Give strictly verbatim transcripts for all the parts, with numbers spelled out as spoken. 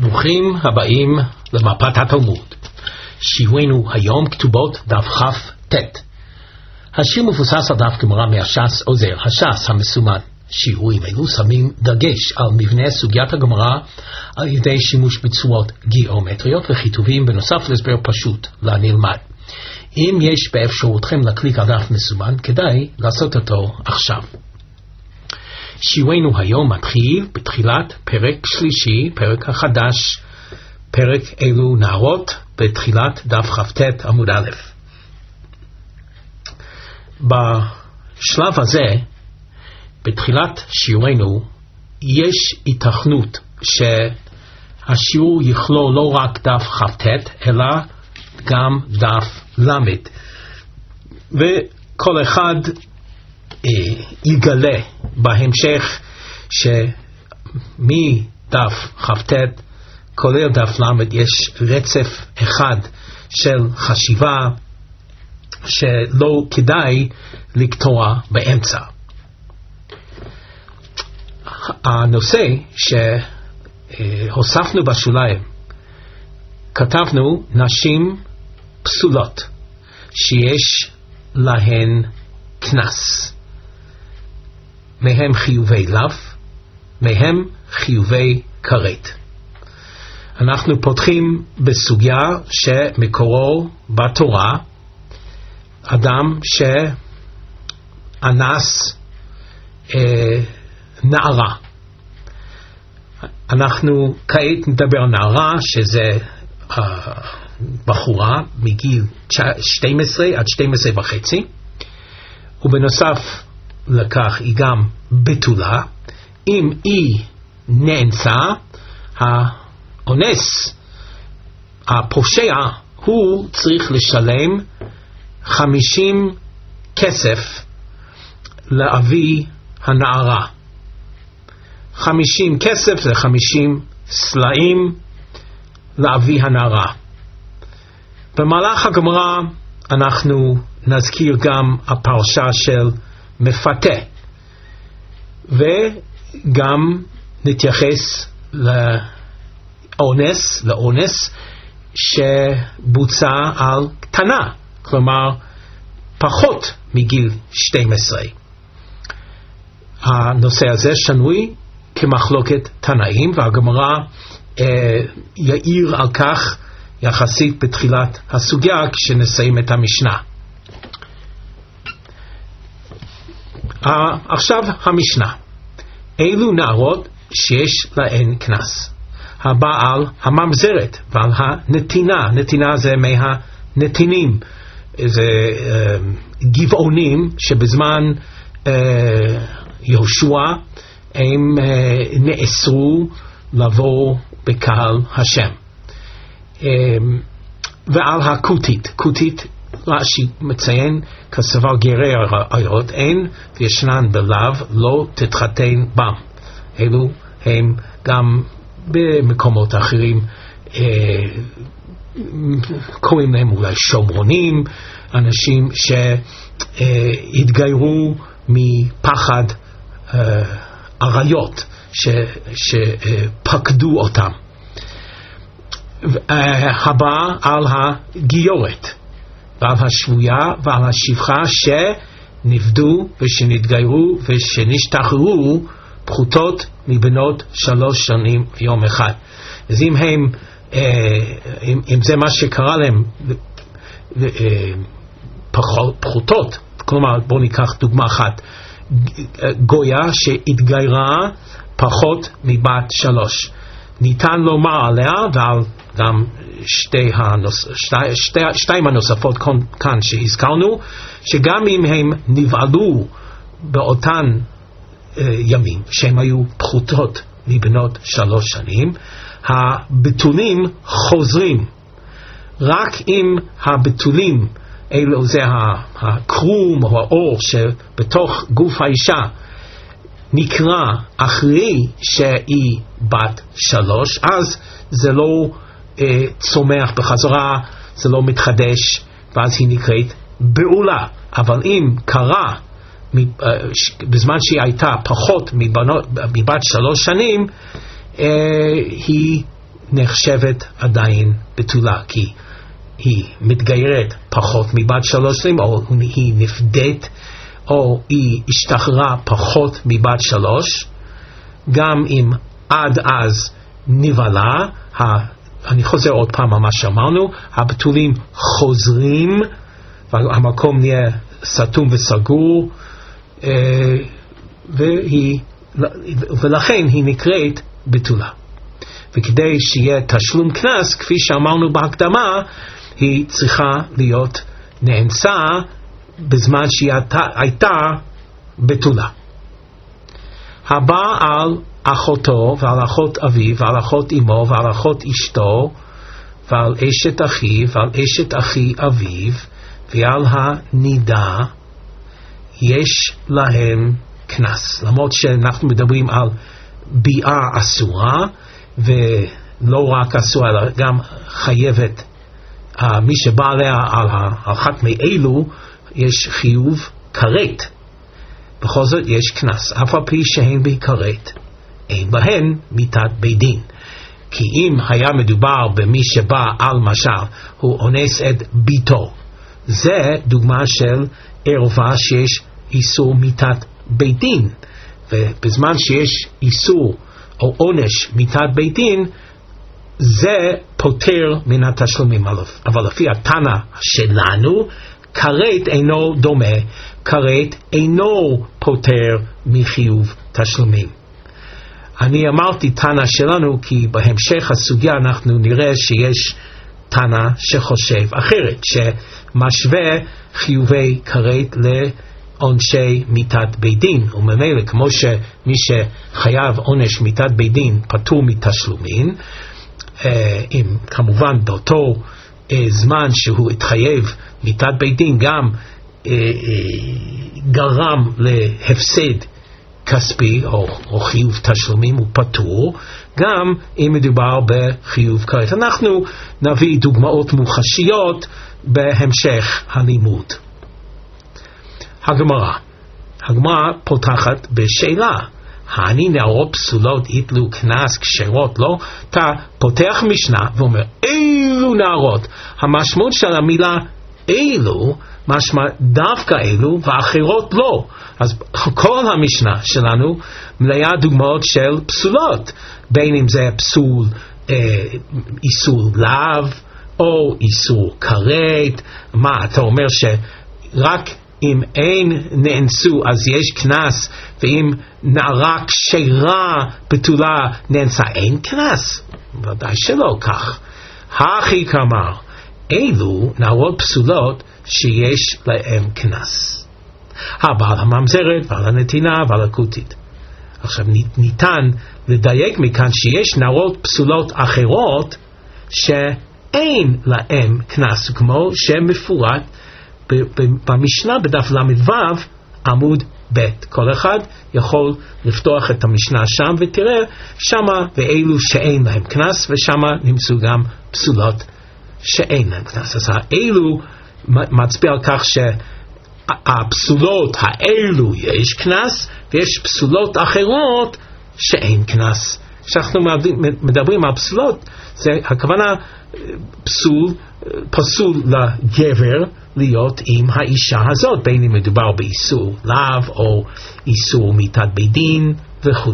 ברוכים הבאים למפת התלמוד. שיעורנו היום כתובות דף כ"ט. השיר מבוסס על דף גמרא מהש"ס עוזר. הש"ס המסומן שיעורים אלו שמים דגש על מבנה סוגיית הגמרא על ידי שימוש בצורות גיאומטריות וכיתובים בנוסף להסבר פשוט לנלמד. אם יש באפשרותכם להקליק על דף מסומן, כדאי לעשות אותו עכשיו. שיעורנו היום מתחיל בתחילת פרק שלישי, פרק החדש, פרק אלו נערות, בתחילת דף כ"ט עמוד א'. בשלב הזה, בתחילת שיעורנו, יש התכנות שהשיעור יכלול לא רק דף כ"ט, אלא גם דף למד. וכל אחד אה, יגלה בהמשך שמדף כ"ט כולל דף למד יש רצף אחד של חשיבה שלא כדאי לקטוע באמצע. הנושא שהוספנו בשוליים, כתבנו נשים פסולות שיש להן כנס, מהם חיובי לאו, מהם חיובי כרת. אנחנו פותחים בסוגיה שמקורו בתורה, אדם שאנס אה, נערה. אנחנו כעת נדבר על נערה שזה אה, בחורה מגיל שתים עשרה עד שתים עשרה וחצי, ובנוסף לכך היא גם בתולה. אם היא נאנסה, האונס, הפושע, הוא צריך לשלם חמישים כסף לאבי הנערה. חמישים כסף זה חמישים סלעים לאבי הנערה. במהלך הגמרא אנחנו נזכיר גם הפרשה של מפתה, וגם נתייחס לאונס, לאונס שבוצע על קטנה, כלומר פחות מגיל שתים עשרה. הנושא הזה שנוי כמחלוקת תנאים, והגמרא אה, יעיר על כך יחסית בתחילת הסוגיה כשנסיים את המשנה. אה, עכשיו המשנה. אילו נערות שיש להן כנס? הבעל הממזרת ועל הנתינה. נתינה זה מהנתינים, זה אה, גבעונים שבזמן אה, יהושע הם אה, נאסרו לבוא בקהל השם. אה, ועל הכותית. כותית רש"י מציין כסבר גרי עיירות אין וישנן בלאו לא תתחתן בם. אלו הם גם במקומות אחרים אה, קוראים להם אולי שומרונים, אנשים שהתגיירו מפחד אה, עריות שפקדו אותם. אה, הבא על הגיורת ועל השבויה ועל השפחה שנפדו ושנתגיירו ושנשתחררו פחותות מבנות שלוש שנים ויום אחד. אז אם הם, אם, אם זה מה שקרה להם, פחותות, כלומר בואו ניקח דוגמה אחת, גויה שהתגיירה פחות מבת שלוש, ניתן לומר עליה ועל גם שתי הנוס, שתי, שתי, שתיים הנוספות כאן שהזכרנו, שגם אם הם נבעלו באותן ימים שהם היו פחותות מבנות שלוש שנים, הבתולים חוזרים. רק אם הבתולים אלו זה הקרום או האור שבתוך גוף האישה נקרא אחרי שהיא בת שלוש, אז זה לא אה, צומח בחזרה, זה לא מתחדש, ואז היא נקראת בעולה. אבל אם קרה בזמן שהיא הייתה פחות מבנות, מבת שלוש שנים, היא נחשבת עדיין בתולה, כי היא מתגיירת פחות מבת שלוש שנים, או היא נפדית, או היא השתחררה פחות מבת שלוש. גם אם עד אז נבלה, אני חוזר עוד פעם על מה שאמרנו, הבתולים חוזרים, והמקום נהיה סתום וסגור, והיא, ולכן היא נקראת בתולה. וכדי שיהיה תשלום קנס, כפי שאמרנו בהקדמה, היא צריכה להיות נאנסה בזמן שהיא הייתה בתולה. הבא על אחותו ועל אחות אביו ועל אחות אמו ועל אחות אשתו ועל אשת אחיו ועל אשת אחי אביו ועל הנידה, יש להם קנס. למרות שאנחנו מדברים על ביאה אסורה, ולא רק אסורה אלא גם חייבת, uh, מי שבא עליה על אחת מאלו יש חיוב כרת. בכל זאת יש קנס, אף על פי שהן בכרת אין בהן מיתת בית דין. כי אם היה מדובר במי שבא על משל הוא אונס את ביתו, זה דוגמה של ערווה שיש איסור מיתת בית דין, ובזמן שיש איסור או עונש מיתת בית דין, זה פותר מן התשלומים. אבל לפי התנא שלנו, כרת אינו דומה, כרת אינו פותר מחיוב תשלומים. אני אמרתי תנא שלנו כי בהמשך הסוגיה אנחנו נראה שיש תנא שחושב אחרת, שמשווה חיובי כרת לעונשי מיתת בית דין, וממילא כמו שמי שחייב עונש מיתת בית דין פטור מתשלומים, אם כמובן באותו זמן שהוא התחייב מיתת בית דין גם גרם להפסד כספי או, או חיוב תשלומים הוא פטור, גם אם מדובר בחיוב כרת. אנחנו נביא דוגמאות מוחשיות בהמשך הלימוד. הגמרא הגמרא פותחת בשאלה, אני נערות פסולות יתלו קנס כשרות לא? אתה פותח משנה ואומר אילו נערות, המשמעות של המילה אילו משמע דווקא אילו ואחרות לא. אז כל המשנה שלנו מלאה דוגמאות של פסולות, בין אם זה פסול אה, איסור לאו או איסור כרת. מה אתה אומר, שרק אם אין נאנסו אז יש קנס, ואם נערה כשרה בתולה נאנסה אין קנס? ודאי שלא כך. הכי כמר אלו נערות פסולות שיש להם קנס, הבעל הממזרת ועל הנתינה ועל הכותית. עכשיו ניתן לדייק מכאן שיש נערות פסולות אחרות שאין להם קנס, כמו שמפורט במשנה בדף למ"ו עמוד ב'. כל אחד יכול לפתוח את המשנה שם ותראה שמה ואלו שאין להם קנס, ושמה נמצאו גם פסולות שאין להם קנס. אז האלו מצביע על כך שהפסולות האלו יש קנס, ויש פסולות אחרות שאין קנס. כשאנחנו מדברים על פסולות, זה הכוונה פסול, פסול לגבר להיות עם האישה הזאת, בין אם מדובר באיסור לאו או איסור מיתת בית דין וכו'.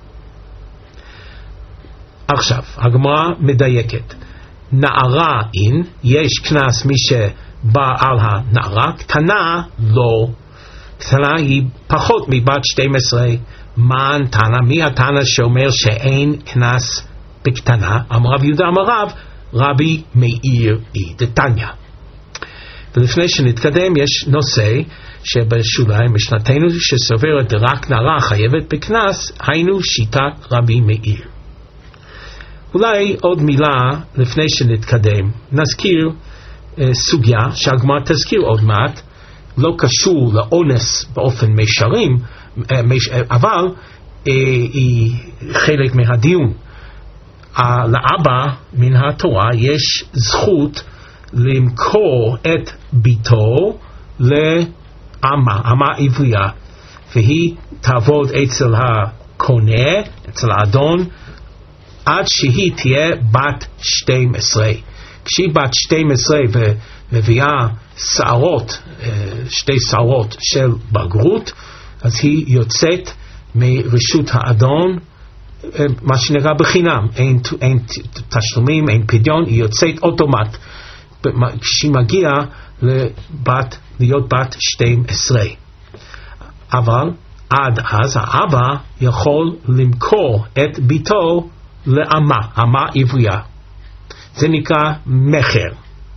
עכשיו הגמרא מדייקת, נערה אין יש קנס מי שבא על הנערה, קטנה לא. קטנה היא פחות מבת שתים עשרה. מה תנא? מי התנא שאומר שאין קנס בקטנה? אמר רב יהודה אמר רב, רבי מאיר היא דתניא. ולפני שנתקדם יש נושא שבשוליים משנתנו שסוברת רק נערה חייבת בקנס, היינו שיטת רבי מאיר. אולי עוד מילה לפני שנתקדם, נזכיר אה, סוגיה שהגמרא תזכיר עוד מעט, לא קשור לאונס באופן מישרים, אה, מש, אה, אבל אה, היא חלק מהדיון. אה, לאבא מן התורה יש זכות למכור את ביתו לאמה, אמה עברייה, והיא תעבוד אצל הקונה, אצל האדון, עד שהיא תהיה בת שתים עשרה. כשהיא בת שתים עשרה ומביאה שערות, שתי שערות של בגרות, אז היא יוצאת מרשות האדון, מה שנראה בחינם, אין, אין תשלומים, אין פדיון, היא יוצאת אוטומט כשהיא מגיעה לבת, להיות בת שתים עשרה. אבל עד אז האבא יכול למכור את ביתו לאמה, אמה עברייה. זה נקרא מחר.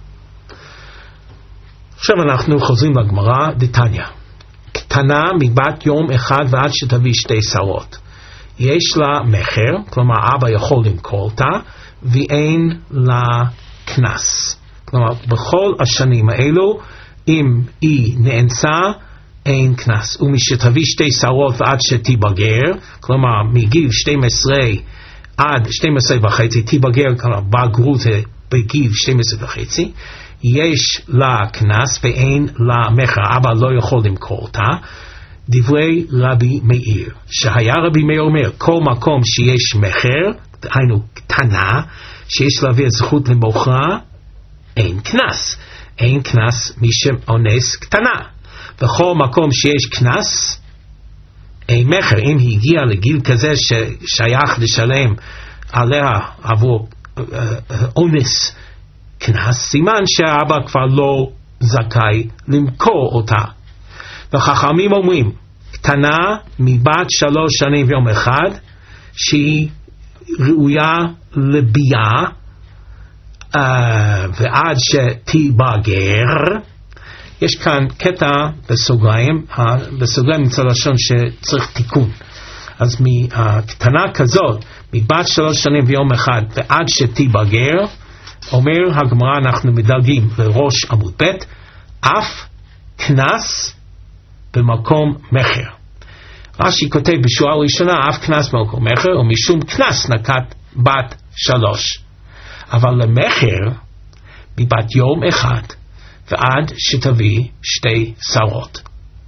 עכשיו אנחנו חוזרים לגמרא דתניא. קטנה מבת יום אחד ועד שתביא שתי שערות. יש לה מחר, כלומר אבא יכול למכור אותה, ואין לה כנס. כלומר בכל השנים האלו, אם היא נאנסה, אין כנס. ומשתביא שתי שערות ועד שתיבגר, כלומר מגיל שתים עשרה עד שתים עשרה וחצי, תיבגר, כלומר בגרות בגיל שתים עשרה וחצי, יש לה כנס ואין לה מחר. אבא לא יכול למכור אותה. דברי רבי מאיר, שהיה רבי מאיר אומר, כל מקום שיש מחר, היינו קטנה, שיש להביא זכות למוכרה, אין כנס. אין כנס מי שאונס קטנה. בכל מקום שיש כנס, אין מחר. אם היא הגיעה לגיל כזה ששייך לשלם עליה עבור אונס כנס, סימן שהאבא כבר לא זכאי למכור אותה. וחכמים אומרים, קטנה מבת שלוש שנים ויום אחד, שהיא ראויה לביאה, uh, ועד שתיבגר. יש כאן קטע בסוגריים, בסוגריים נמצא לשון שצריך תיקון. אז מקטנה כזאת, מבת שלוש שנים ויום אחד ועד שתיבגר, אומר הגמרא, אנחנו מדלגים לראש עמוד ב', אף כנס במקום מחר. רש"י כותב בשורה הראשונה, אף כנס במקום מחר, ומשום כנס נקט בת שלוש. אבל למחר, מבת יום אחד ועד שתביא שתי שערות.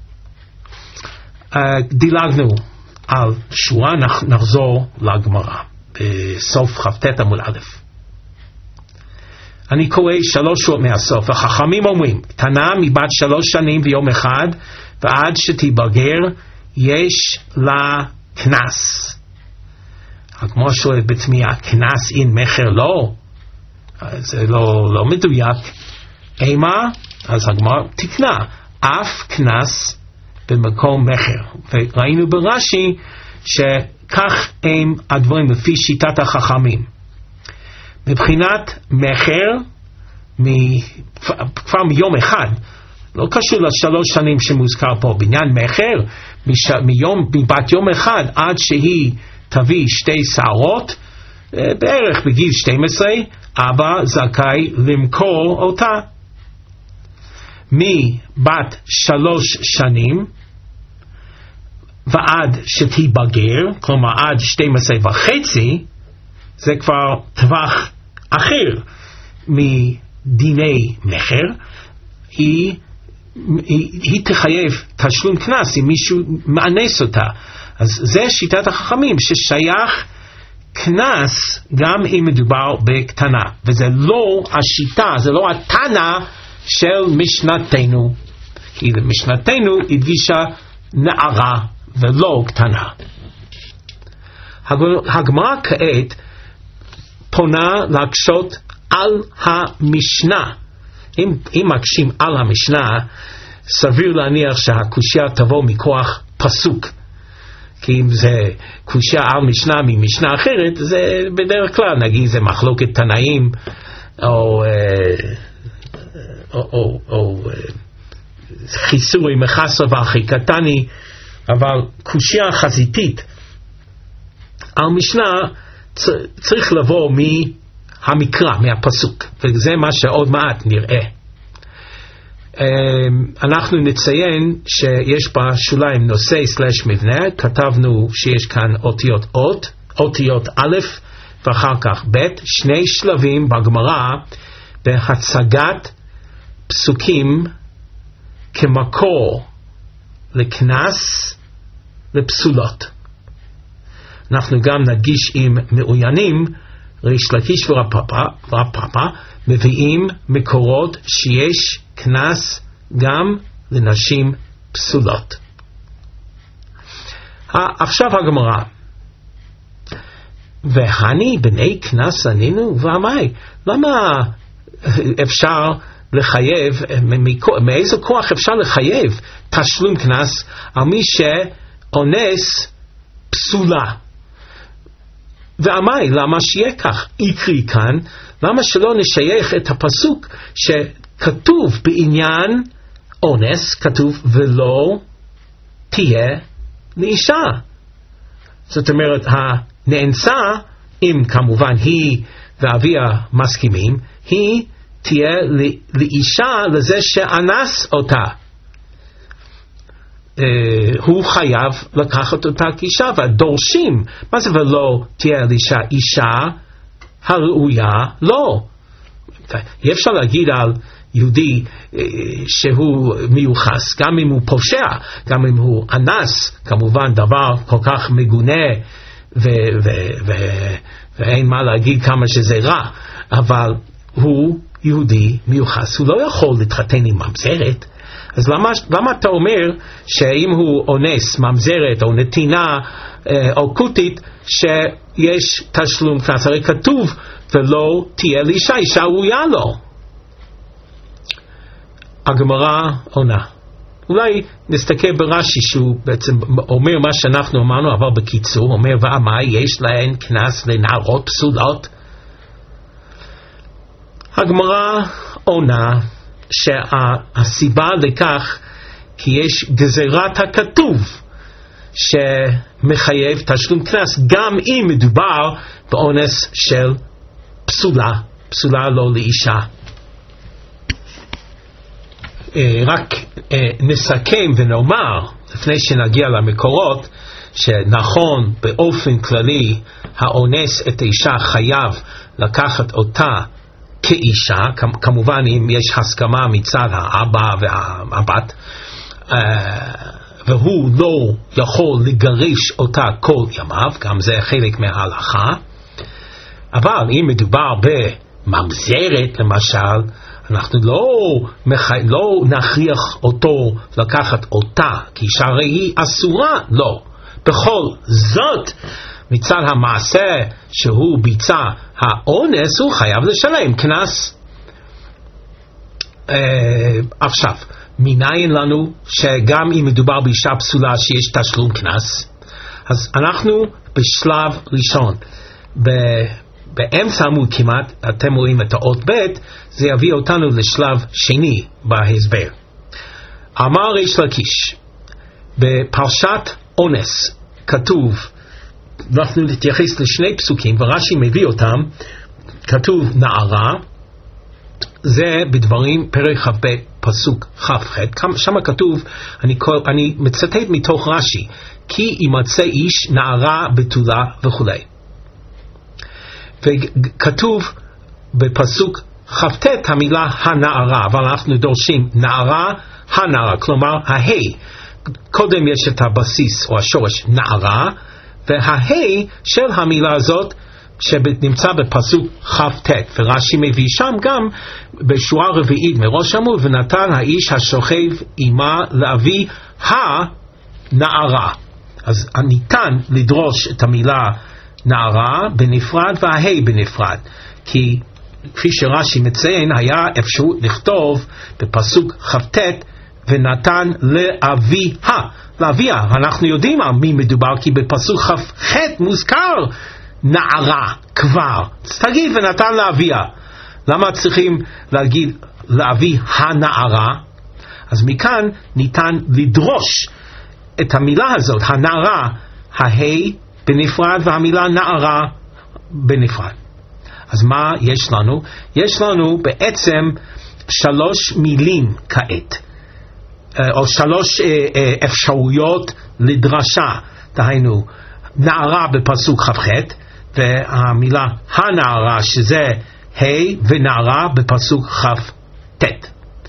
דילגנו על שורה, נחזור לגמרא בסוף כ"ט עמוד א'. אני קורא שלוש שורות מהסוף. החכמים אומרים, קטנה מבת שלוש שנים ויום אחד ועד שתיבגר, יש לה כנס. הגמרא שואלת בתמיהה, כנס אין מחר לא? זה לא, לא מדויק. אימה? אז הגמרא תקנה, אף כנס במקום מחר. וראינו ברש"י שכך הם הדברים לפי שיטת החכמים. מבחינת מחר, כבר מיום אחד, לא קשור לשלוש שנים שמוזכר פה, בעניין מחר, מיום, מבת יום אחד עד שהיא תביא שתי שערות, בערך בגיל שתים עשרה, אבא זכאי למכור אותה. מבת שלוש שנים ועד שתיבגר, כלומר עד שתים עשרה וחצי, זה כבר טווח אחר מדיני מחר. היא, היא, היא תחייב תשלום כנס אם מישהו מאנס אותה. אז זה שיטת החכמים, ששייך כנס גם אם מדובר בקטנה, וזה לא השיטה, זה לא התנא של משנתנו, כי משנתנו הדגישה נערה ולא קטנה. הגמרא כעת פונה להקשות על המשנה. אם, אם מקשים על המשנה, סביר להניח שהקושיה תבוא מכוח פסוק. כי אם זה קושיה על משנה ממשנה אחרת, זה בדרך כלל, נגיד זה מחלוקת תנאים, או, או, או, או חיסורי מחסר ואחי קטני, אבל קושיה חזיתית על משנה צריך לבוא מהמקרא, מהפסוק, וזה מה שעוד מעט נראה. אנחנו נציין שיש בשוליים נושא סלש מבנה, כתבנו שיש כאן אותיות אות, אותיות א' ואחר כך ב', שני שלבים בגמרא בהצגת פסוקים כמקור לכנס לפסולות. אנחנו גם נדגיש אם מעוניינים, ריש לקיש ורב פאפא מביאים מקורות שיש קנס גם לנשים פסולות. עכשיו הגמרא, והני בני קנס ענינו ועמי, למה אפשר לחייב, מאיזה כוח אפשר לחייב תשלום קנס על מי שאונס פסולה? ועמי, למה שיהיה כך? יקרי כאן, למה שלא נשייך את הפסוק שכתוב בעניין אונס, כתוב ולא תהיה לאישה. זאת אומרת, הנאנסה, אם כמובן היא ואביה מסכימים, היא תהיה לאישה לזה שאנס אותה. Uh, הוא חייב לקחת אותה כאישה, והדורשים, מה זה ולא תהיה לאישה? אישה הראויה לא. אי אפשר להגיד על יהודי uh, שהוא מיוחס, גם אם הוא פושע, גם אם הוא אנס, כמובן דבר כל כך מגונה ו- ו- ו- ואין מה להגיד כמה שזה רע, אבל הוא יהודי מיוחס, הוא לא יכול להתחתן עם ממזרת. אז למה, למה אתה אומר שאם הוא אונס ממזרת או נתינה אה, או קוטית שיש תשלום קנס? הרי כתוב ולא תהיה לאישה, אישה ראויה לו. הגמרא עונה, אולי נסתכל ברש"י שהוא בעצם אומר מה שאנחנו אמרנו אבל בקיצור, אומר ועמי יש להן קנס לנערות פסולות. הגמרא עונה שהסיבה לכך כי יש גזירת הכתוב שמחייב תשלום קנס גם אם מדובר באונס של פסולה, פסולה לא לאישה. רק נסכם ונאמר לפני שנגיע למקורות שנכון באופן כללי האונס את האישה חייב לקחת אותה כאישה, כמובן אם יש הסכמה מצד האבא והבת, והוא לא יכול לגרש אותה כל ימיו, גם זה חלק מההלכה. אבל אם מדובר בממזרת למשל, אנחנו לא, לא נכריח אותו לקחת אותה, כי שהרי היא אסורה, לא. בכל זאת, מצד המעשה שהוא ביצע האונס, הוא חייב לשלם קנס. אה, עכשיו, מניין לנו שגם אם מדובר באישה פסולה שיש תשלום קנס? אז אנחנו בשלב ראשון, ב- באמצע עמוד כמעט, אתם רואים את האות ב', זה יביא אותנו לשלב שני בהסבר. אמר ריש לקיש, בפרשת אונס כתוב, אנחנו נתייחס לשני פסוקים ורש"י מביא אותם, כתוב נערה, זה בדברים פרק כ"ב פסוק כ"ח, שם כתוב, אני, אני מצטט מתוך רש"י, כי ימצא איש נערה בתולה וכו'. וכתוב בפסוק כ"ט המילה הנערה, אבל אנחנו דורשים נערה הנערה, כלומר ההי, קודם יש את הבסיס או השורש נערה, וההי של המילה הזאת שנמצא בפסוק כ"ט, ורש"י מביא שם גם בשורה רביעית מראש עמוד, ונתן האיש השוכב עמה לאבי הנערה. אז ניתן לדרוש את המילה נערה בנפרד וההי בנפרד, כי כפי שרש"י מציין היה אפשרות לכתוב בפסוק כ"ט ונתן לאביה, לאביה, אנחנו יודעים על מי מדובר, כי בפסוק כ"ח מוזכר נערה כבר, אז תגיד ונתן לאביה. למה צריכים להגיד לאבי הנערה? אז מכאן ניתן לדרוש את המילה הזאת, הנערה, ההי בנפרד והמילה נערה בנפרד. אז מה יש לנו? יש לנו בעצם שלוש מילים כעת, או שלוש אפשרויות לדרשה, דהיינו נערה בפסוק כ"ח, והמילה הנערה שזה ה' ונערה בפסוק כ"ט.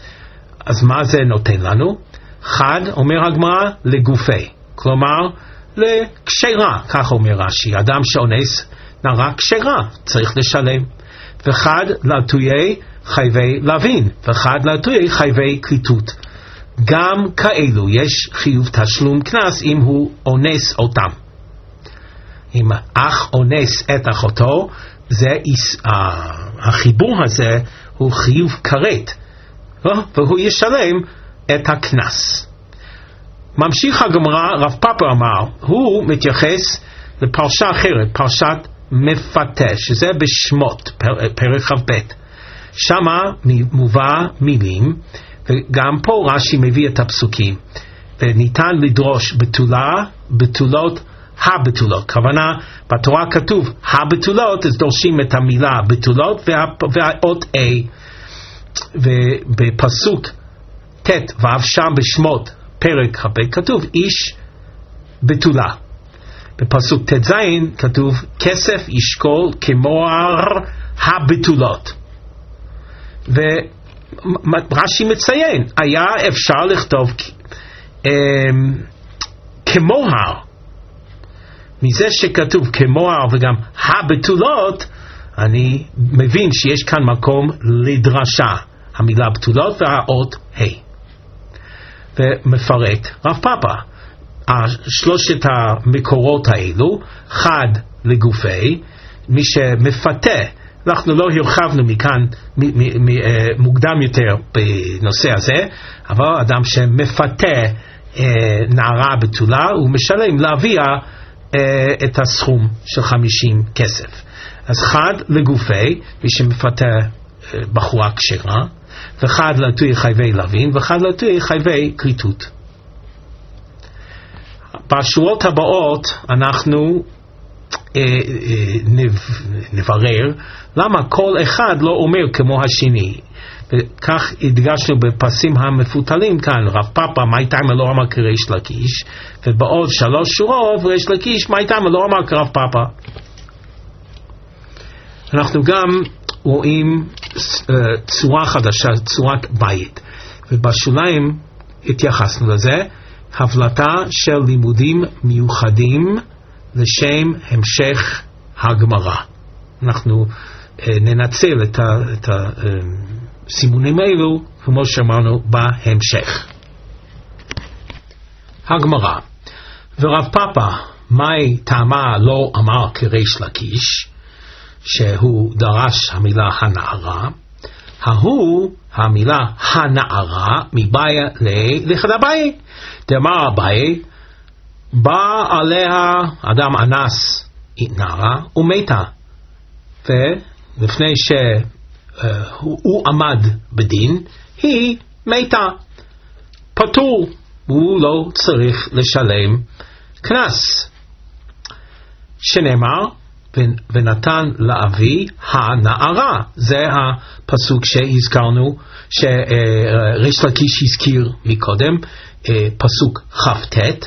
אז מה זה נותן לנו? חד, אומר הגמרא, לגופי, כלומר לקשרה, כך אומר רש"י. אדם שאונס נערה כשרה, צריך לשלם. וחד לתויי חייבי לוין, וחד לתויי חייבי כריתות. גם כאלו יש חיוב תשלום קנס אם הוא אונס אותם. אם אח אונס את אחותו, זה, החיבור הזה הוא חיוב כרת, והוא ישלם את הקנס. ממשיך הגמרא, רב פאפא אמר, הוא מתייחס לפרשה אחרת, פרשת מפתה, שזה בשמות, פרק כ"ב. שמה מובא מילים, וגם פה רש"י מביא את הפסוקים, וניתן לדרוש בתולה, בתולות, הבתולות. כוונה, בתורה כתוב הבתולות, אז דורשים את המילה בתולות וה, והאות A. ובפסוק ט' ו' שם בשמות פרק כ"ב כתוב איש בתולה. בפסוק ט' ז' כתוב כסף ישקול כמוהר הבתולות. ורש"י מציין, היה אפשר לכתוב כמוהר. מזה שכתוב כמוהר וגם הבתולות, אני מבין שיש כאן מקום לדרשה, המילה בתולות והאות ה'. ומפרט רב פאפא, שלושת המקורות האלו, חד לגופי, מי שמפתה, אנחנו לא הרחבנו מכאן מ- מ- מ- מוקדם יותר בנושא הזה, אבל אדם שמפתה נערה בתולה, הוא משלם לאביה את הסכום של חמישים כסף. אז חד לגופי, מי שמפתה בחורה כשרה, וחד לתוי חייבי לוין, וחד לתוי חייבי כריתות. בשורות הבאות אנחנו אה, אה, נב, נברר למה כל אחד לא אומר כמו השני. וכך הדגשנו בפסים המפותלים כאן, רב פאפא מי תימא לא אמר כריש לקיש, ובעוד שלוש שורות ריש לקיש מי תימא לא אמר כרב פאפא. אנחנו גם רואים uh, צורה חדשה, צורת בית, ובשוליים התייחסנו לזה, הבלטה של לימודים מיוחדים לשם המשך הגמרא. אנחנו uh, ננצל את, ה, את הסימונים האלו כמו שאמרנו בהמשך. הגמרא, ורב פאפא מי טעמה לא אמר כריש לקיש, שהוא דרש המילה הנערה, ההוא המילה הנערה מבעיה לכד אביי. דאמר אביי, בא עליה אדם אנס נערה ומתה, ולפני שהוא עמד בדין היא מתה, פטור, הוא לא צריך לשלם קנס. שנאמר ונתן לאבי הנערה, זה הפסוק שהזכרנו, שריש לקיש הזכיר מקודם, פסוק כ"ט.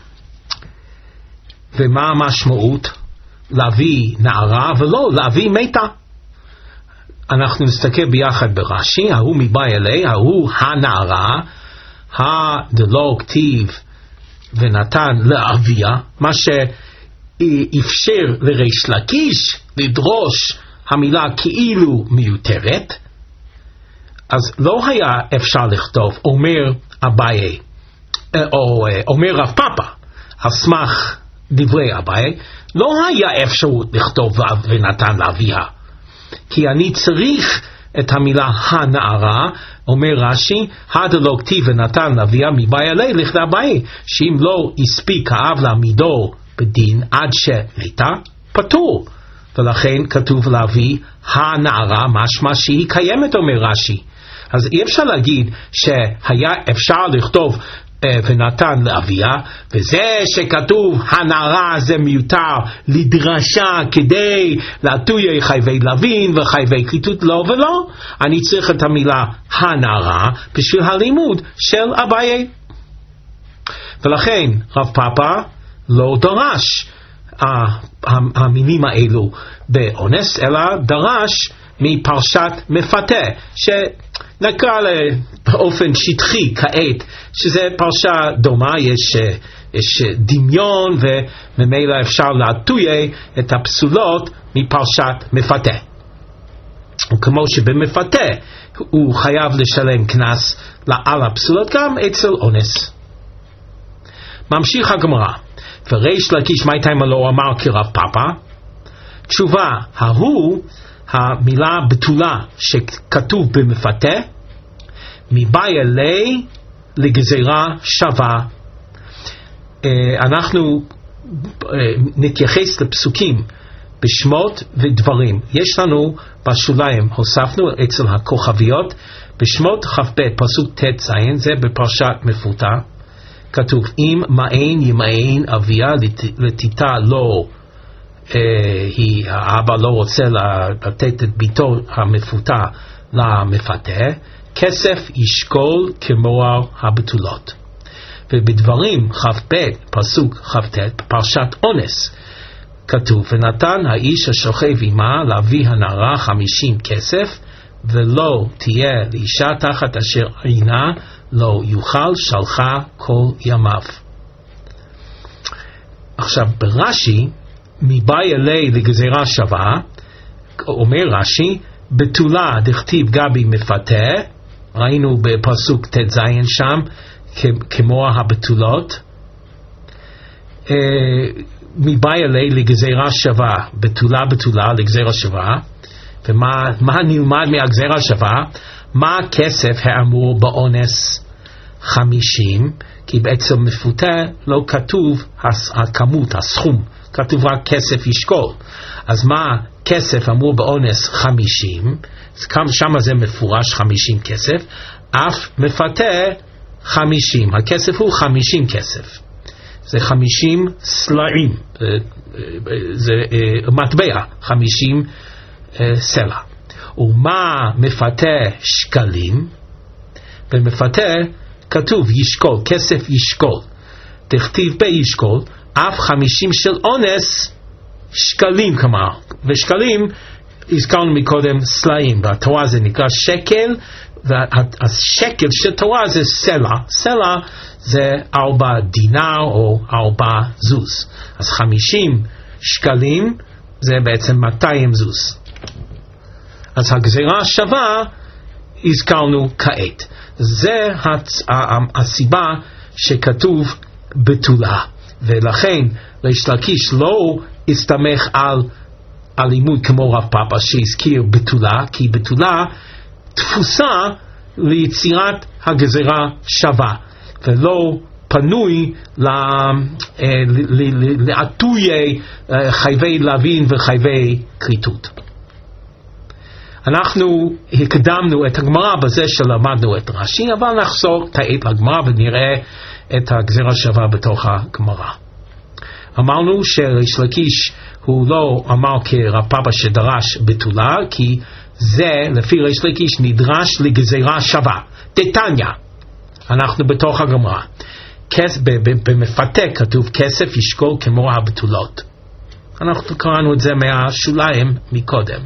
ומה המשמעות? להביא נערה ולא להביא מתה. אנחנו נסתכל ביחד ברש"י, ההוא מבאי אלי, ההוא הנערה, הדלא כתיב ונתן לאביה, מה ש אפשר לריש לקיש לדרוש המילה כאילו מיותרת, אז לא היה אפשר לכתוב אומר אביי או אומר רב פאפא על סמך דברי אביי, לא היה אפשרות לכתוב ונתן לאביה, כי אני צריך את המילה הנערה. אומר רש"י, הדלא כתיב ונתן לאביה מבאי אלי לכד אביי, שאם לא הספיק האב להעמידו בדין עד שמתה, פטור. ולכן כתוב להביא הנערה, משמע שהיא קיימת, אומר רש"י. אז אי אפשר להגיד שהיה אפשר לכתוב ונתן לאביה, וזה שכתוב הנערה זה מיותר לדרשה כדי לתויי חייבי לוין וחייבי כריתות, לא ולא. אני צריך את המילה הנערה בשביל הלימוד של אביי. ולכן רב פאפא לא דרש המילים האלו באונס, אלא דרש מפרשת מפתה, שנקרא באופן שטחי כעת, שזה פרשה דומה, יש יש דמיון וממילא אפשר להטויה את הפסולות מפרשת מפתה. וכמו שבמפתה הוא חייב לשלם קנס על הפסולות, גם אצל אונס. ממשיך הגמרא, וריש לקיש מי תימא לא אמר כרב פאפא? תשובה, ההוא המילה בתולה שכתוב במפתה מבאי אלי לגזירה שווה. אנחנו נתייחס לפסוקים בשמות ודברים. יש לנו בשוליים, הוספנו אצל הכוכביות, בשמות כ"ב פסוק ט' ז', זה בפרשת מפותה, כתוב אם מעין ימעין אביה לתיתה לא, היא, האבא לא רוצה לתת את ביתו המפותה למפתה, כסף ישקול כמוהר הבתולות. ובדברים כ"ב פסוק כ"ט בפרשת אונס כתוב ונתן האיש השוכב עמה להביא הנערה חמישים כסף ולא תהיה לאישה תחת אשר עינה לא יוכל שלחה כל ימיו. עכשיו ברש"י מבאי אלי לגזירה שווה אומר רש"י בתולה דכתיב גבי מפתה, ראינו בפסוק ט"ז שם כמו הבתולות, מבאי אלי לגזירה שווה, בתולה בתולה לגזירה שווה. ומה מה נלמד מהגזירה שווה? מה הכסף האמור באונס חמישים? כי בעצם מפותה לא כתוב הכמות, הסכום, כתוב רק כסף ישקול. אז מה כסף אמור באונס חמישים? שם זה מפורש חמישים כסף, אף מפתה חמישים, הכסף הוא חמישים כסף, זה חמישים סלעים, זה מטבע, חמישים סלע. ומה מפתה שקלים? במפתה כתוב ישקול, כסף ישקול, תכתיב בישקול, אף חמישים של אונס שקלים כמה, ושקלים הזכרנו מקודם סלעים, והתורה זה נקרא שקל, והשקל של תורה זה סלע, סלע זה ארבע דינר או ארבע זוז, אז חמישים שקלים זה בעצם מאתיים זוז. אז הגזירה שווה הזכרנו כעת, זה הסיבה שכתוב בתולה, ולכן ריש לקיש לא הסתמך על הלימוד כמו רב פאפא שהזכיר בתולה, כי בתולה תפוסה ליצירת הגזירה שווה ולא פנוי לעטויי חייבי לוין וחייבי כריתות. אנחנו הקדמנו את הגמרא בזה שלמדנו את רש"י, אבל נחזור כעת לגמרא ונראה את הגזירה שווה בתוך הגמרא. אמרנו שריש לקיש הוא לא אמר כרב פאפא שדרש בתולה, כי זה לפי ריש לקיש נדרש לגזירה שווה. דתניא, אנחנו בתוך הגמרא, במפתה כתוב כסף ישקול כמו הבתולות. אנחנו קראנו את זה מהשוליים מקודם.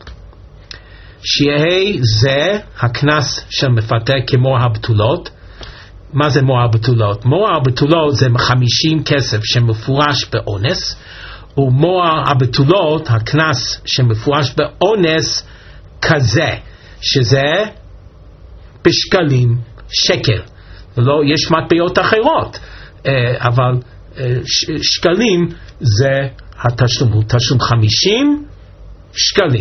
שיהי זה הקנס של מפתה כמו הבתולות. מה זה מוהר בתולות? מוהר בתולות זה חמישים כסף שמפורש באונס, ומוהר הבתולות, הקנס שמפורש באונס כזה, שזה בשקלים, שקל. ולא, יש מטבעות אחרות, אבל שקלים זה התשלום, הוא תשלום חמישים שקלים.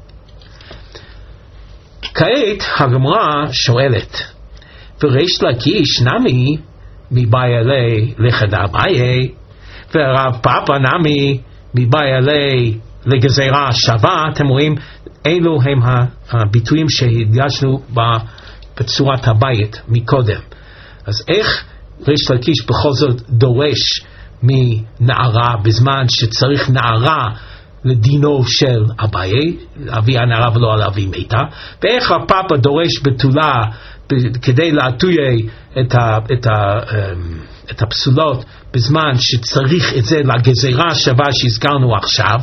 כעת הגמרא שואלת, וריש לקיש נמי מבאי אלי לכד אביי, ורב פאפא נמי מבאי אלי לגזירה שווה. אתם רואים, אלו הם הביטויים שהדגשנו בצורת הבית מקודם. אז איך ריש לקיש בכל זאת דורש מנערה בזמן שצריך נערה לדינו של אביי, אבי הנערה ולא על אבי מתה, ואיך הפאפא דורש בתולה כדי להטויה את, ה, את, ה, את הפסולות בזמן שצריך את זה לגזירה שווה שהזכרנו עכשיו.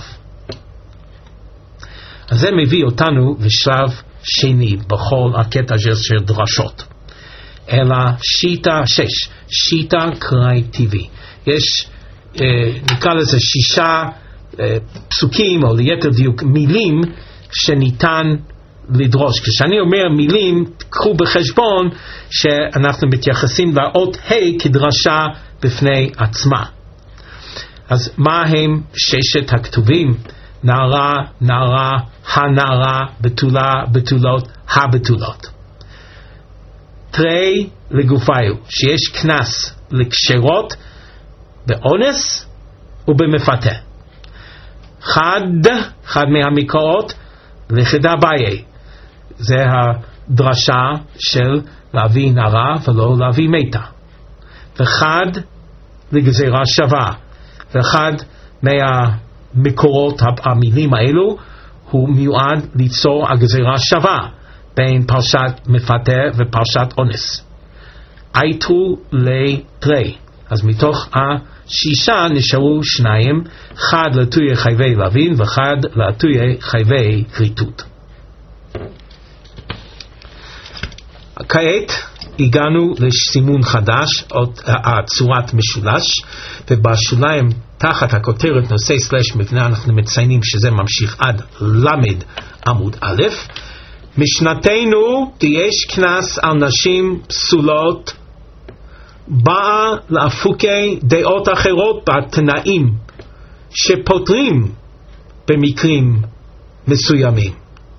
אז זה מביא אותנו לשלב שני בכל הקטע של דרשות, אלא שיטה, שש, שיטה קראי טבעי. יש, אה, נקרא לזה שישה אה, פסוקים, או ליתר דיוק מילים, שניתן לדרוש. כשאני אומר מילים, קחו בחשבון שאנחנו מתייחסים לאות ה' כדרשה בפני עצמה. אז מה הם ששת הכתובים? נערה, נערה, הנערה, בתולה, בתולות, הבתולות. תרי לגופיו, שיש כנס לקשרות באונס ובמפתה. חד, חד מהמקראות, לכדה ביי. זה הדרשה של להביא נערה ולא להביא מתה. וחד לגזירה שווה. ואחד מהמקורות המילים האלו הוא מיועד ליצור הגזירה שווה בין פרשת מפתה ופרשת אונס. אייטו לתרי. אז מתוך השישה נשארו שניים, אחד לתויי חייבי לוין ואחד לתויי חייבי כריתות. כעת הגענו לסימון חדש, צורת משולש, ובשוליים תחת הכותרת נושא סלש מבנה אנחנו מציינים שזה ממשיך עד למד עמוד א'. משנתנו יש כנס על נשים פסולות, באה להפוקי דעות אחרות בתנאים שפותרים במקרים מסוימים.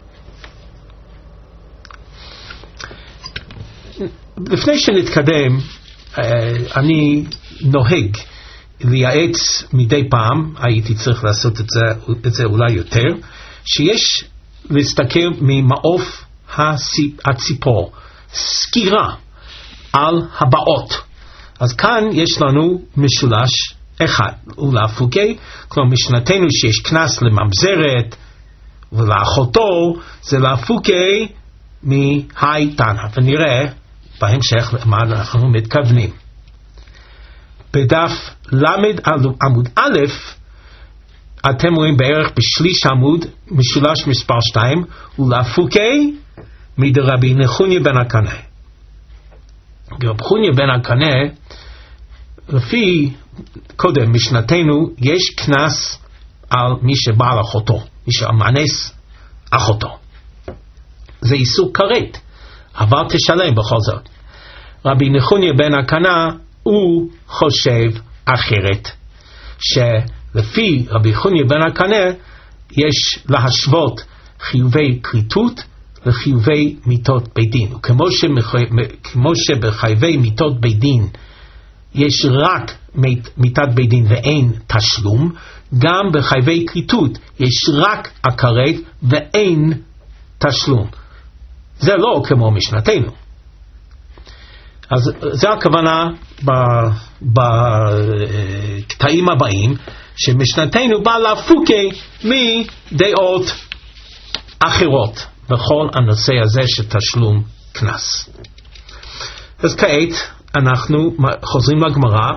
לפני שנתקדם, אני נוהג לייעץ מדי פעם, הייתי צריך לעשות את זה, את זה אולי יותר, שיש להסתכל ממעוף הציפור, סקירה על הבאות. אז כאן יש לנו משולש אחד, ולהפוקי, כלומר משנתנו שיש כנס לממזרת ולאחותו, זה להפוקי מהי תנא, ונראה בהמשך למה אנחנו מתכוונים. בדף למד עמוד א', אתם רואים בערך בשליש עמוד משולש מספר שתיים, ולהפוקי מדרבי נחוניה בן הקנה. רבי חוניה בן הקנה, לפי קודם משנתנו, יש כנס על מי שבא לאחותו, מי שאמנס אחותו. זה איסור כרת, אבל תשלם בכל זאת. רבי נחוניה בן הקנה הוא חושב אחרת, שלפי רבי חוניה בן הקנה יש להשוות חיובי כריתות לחיובי מיתות בית דין. וכמו כמו שבחייבי מיתות בית דין יש רק מיתת בית דין ואין תשלום, גם בחייבי כריתות יש רק הכרת ואין תשלום. זה לא כמו משנתנו. אז זה הכוונה בקטעים הבאים, שמשנתנו בא להפוקי מדעות אחרות בכל הנושא הזה של תשלום כנס. אז כעת אנחנו חוזרים לגמרא,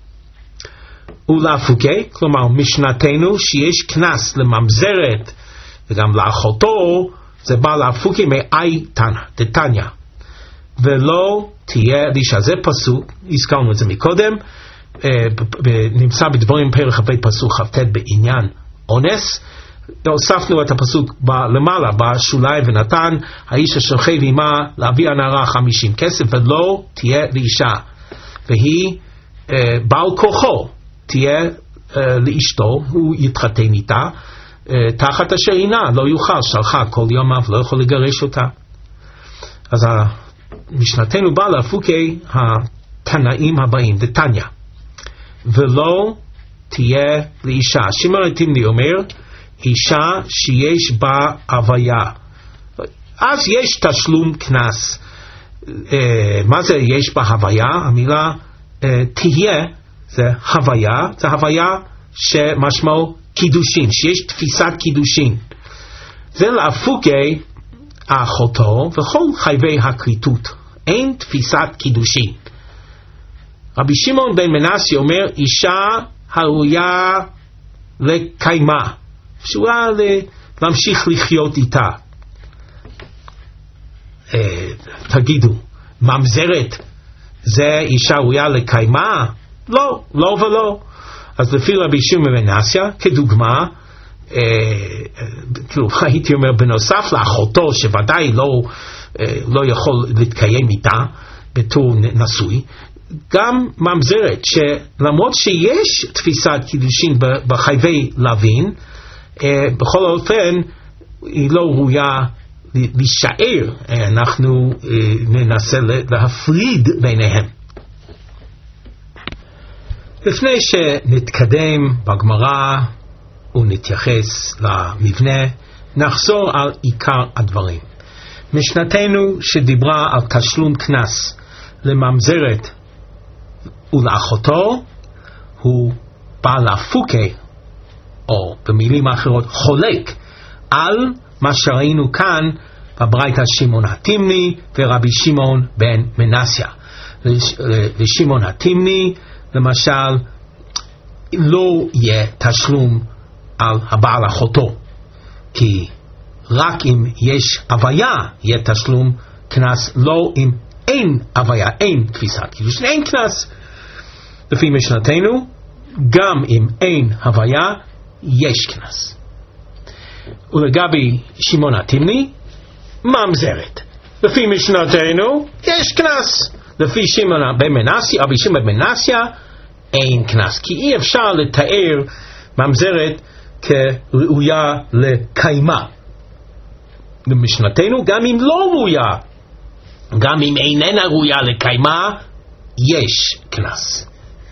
ולהפוקי, כלומר משנתנו שיש כנס לממזרת וגם לאחותו, זה בא להפוקי מאי תנא, דתניא. ולא תהיה לאישה. זה פסוק, הזכרנו את זה מקודם, נמצא בדברים פרק כ"ב פסוק כ"ט בעניין אונס. הוספנו את הפסוק למעלה בשוליים, ונתן האיש אשר חי עמה להביא הנערה חמישים כסף, ולא תהיה לאישה, והיא בעל כוחו תהיה לאשתו, הוא יתחתן איתה תחת אשר עינה, לא יוכל שלחה כל יומיו, לא יכול לגרש אותה. אז משנתנו בא להפוקי התנאים הבאים, דתניא, ולא תהיה לאישה. שמעון התימני אומר, אישה שיש בה הוויה, אז יש תשלום כנס. אה, מה זה יש בה הוויה? המילה אה, תהיה זה הוויה, זה הוויה שמשמעו קידושין, שיש תפיסת קידושין. זה להפוקי אחותו וכל חייבי הכריתות, אין תפיסת קידושין. רבי שמעון בן מנסיה אומר, אישה הראויה לקיימה, אפשרה להמשיך לחיות איתה. אה, תגידו, ממזרת זה אישה ראויה לקיימה? לא, לא ולא. אז לפי רבי שמעון בן מנסיה, כדוגמה, אה, כאילו הייתי אומר בנוסף לאחותו שוודאי לא, אה, לא יכול להתקיים איתה בתור נשוי, גם ממזרת שלמרות שיש תפיסת קידושין בחייבי לוין, אה, בכל אופן היא לא ראויה להישאר. אנחנו אה, ננסה להפריד ביניהם. לפני שנתקדם בגמרא ונתייחס למבנה, נחזור על עיקר הדברים. משנתנו שדיברה על תשלום קנס לממזרת ולאחותו, הוא בא להפוקי, או במילים אחרות חולק, על מה שראינו כאן בברייתא שמעון התימני ורבי שמעון בן מנסיה. לשמעון התימני למשל לא יהיה תשלום על הבעל אחותו, כי רק אם יש הוויה יהיה תשלום קנס, לא אם אין הוויה, אין תפיסת קידושין, אין קנס. לפי משנתנו גם אם אין הוויה יש קנס. ולגבי שמעון התימני, ממזרת. לפי משנתנו יש קנס. לפי שמעון בן מנסיה, רבי שמעון בן מנסיה, אין קנס, כי אי אפשר לתאר ממזרת כראויה לקיימה. במשנתנו גם אם לא ראויה, גם אם איננה ראויה לקיימה, יש קנס.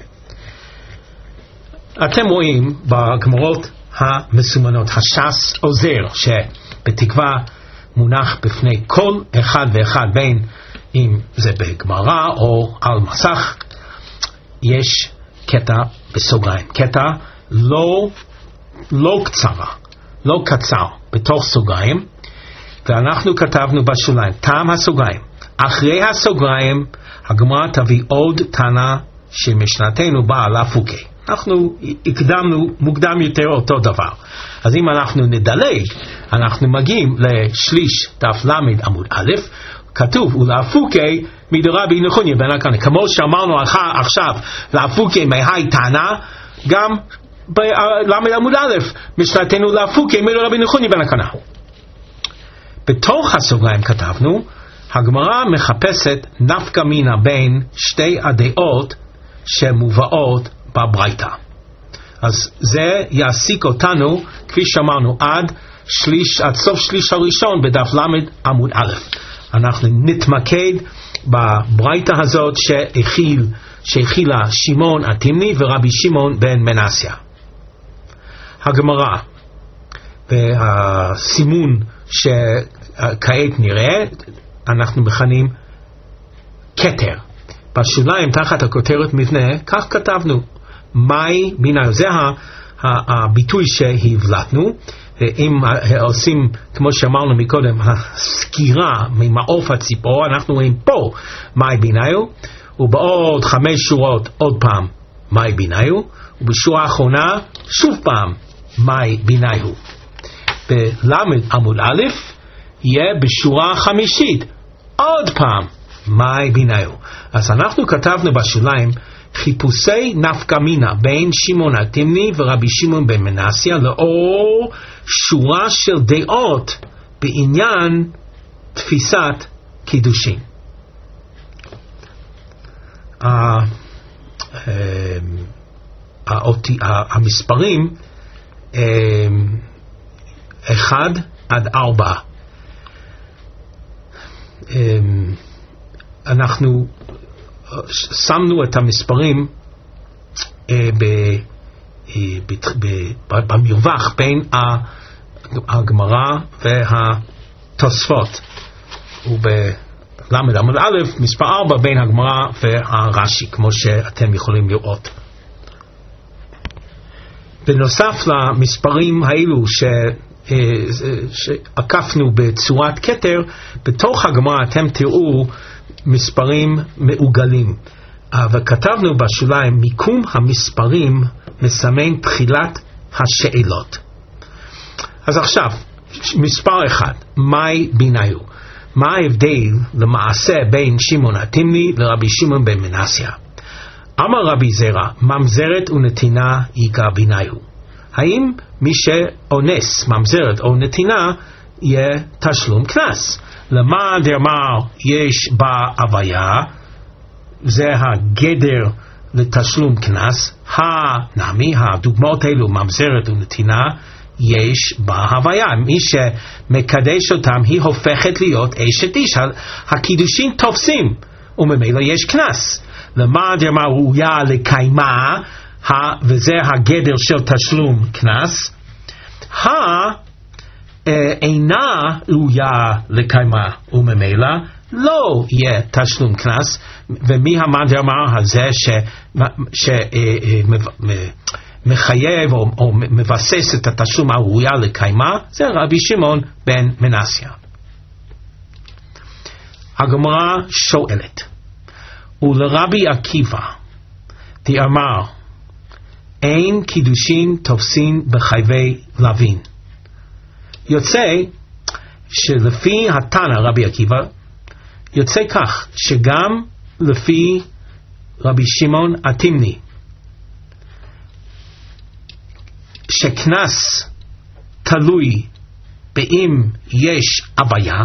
אתם רואים בגמרות המסומנות, הש"ס עוזר, שבתקווה מונח בפני כל אחד ואחד, בין אם זה בגמרא או על מסך, יש קטע בסוגריים, קטע לא, לא קצרה, לא קצר, בתוך סוגריים, ואנחנו כתבנו בשוליים, טעם הסוגריים. אחרי הסוגריים, הגמרא תביא עוד טענה שמשנתנו באה להפוקי. אנחנו הקדמנו מוקדם יותר אותו דבר. אז אם אנחנו נדלג, אנחנו מגיעים לשליש דף למד עמוד א', כתוב ולהפוקי מדרבי נחוניה בן הקנה. כמו שאמרנו עכשיו להפוקי מהי טענה, גם למד עמוד א' משנתנו להפוקי מדרבי נחוניה בן הקנה. בתוך הסוגריים כתבנו, הגמרא מחפשת נפקא מינה בין שתי הדעות שמובאות בברייתא. אז זה יעסיק אותנו, כפי שאמרנו, עד שליש, עד סוף שליש הראשון בדף למד עמוד א'. אנחנו נתמקד בברייתא הזאת שהכיל, שהכילה שמעון התימני ורבי שמעון בן מנסיה. הגמרא והסימון שכעת נראה, אנחנו מכנים כתר. בשוליים תחת הכותרת מבנה, כך כתבנו, מהי מינה, זה הביטוי שהבלטנו. אם עושים, כמו שאמרנו מקודם, הסקירה ממעוף הציפור, אנחנו רואים פה מהי ביניו, ובעוד חמש שורות עוד פעם מהי ביניו, ובשורה האחרונה שוב פעם מהי ביניו. בלמד עמוד א' יהיה בשורה חמישית עוד פעם מהי ביניו. אז אנחנו כתבנו בשוליים חיפושי נפקא מינה בין שמעון התימני ורבי שמעון בן מנסיה לאור שורה של דעות בעניין תפיסת קידושין. המספרים אחד עד ארבע, אנחנו שמנו את המספרים במרווח בין הגמרא והתוספות, ובלמד עמוד א' מספר ארבע בין הגמרא והרש"י, כמו שאתם יכולים לראות. בנוסף למספרים האלו ש שעקפנו בצורת כתר, בתוך הגמרא אתם תראו מספרים מעוגלים, וכתבנו בשוליים מיקום המספרים מסמן תחילת השאלות. אז עכשיו מספר אחד, מהי ביניו? מה ההבדל למעשה בין שמעון התימני לרבי שמעון בן מנסיה? אמר רבי זרע, ממזרת ונתינה יקרא ביניו. האם מי שאונס ממזרת או נתינה יהיה תשלום קנס? למה דאמר יש בה הוויה, זה הגדר לתשלום קנס. הנמי, הדוגמאות האלו, ממזרת ונתינה, יש בה הוויה. מי שמקדש אותם היא הופכת להיות אשת איש. הקידושין תופסים וממילא יש קנס. למה דאמר ראויה לקיימה, וזה הגדר של תשלום קנס. אינה ראויה לקיימה וממילא לא יהיה תשלום קנס. ומי המאן דאמר הזה שמחייב או, או מבסס את התשלום הראויה לקיימה? זה רבי שמעון בן מנסיה. הגמרא שואלת, ולרבי עקיבא דאמר אין קידושין תופסין בחייבי לווין. יוצא שלפי התנא רבי עקיבא יוצא כך שגם לפי רבי שמעון התימני שקנס תלוי באם יש הוויה,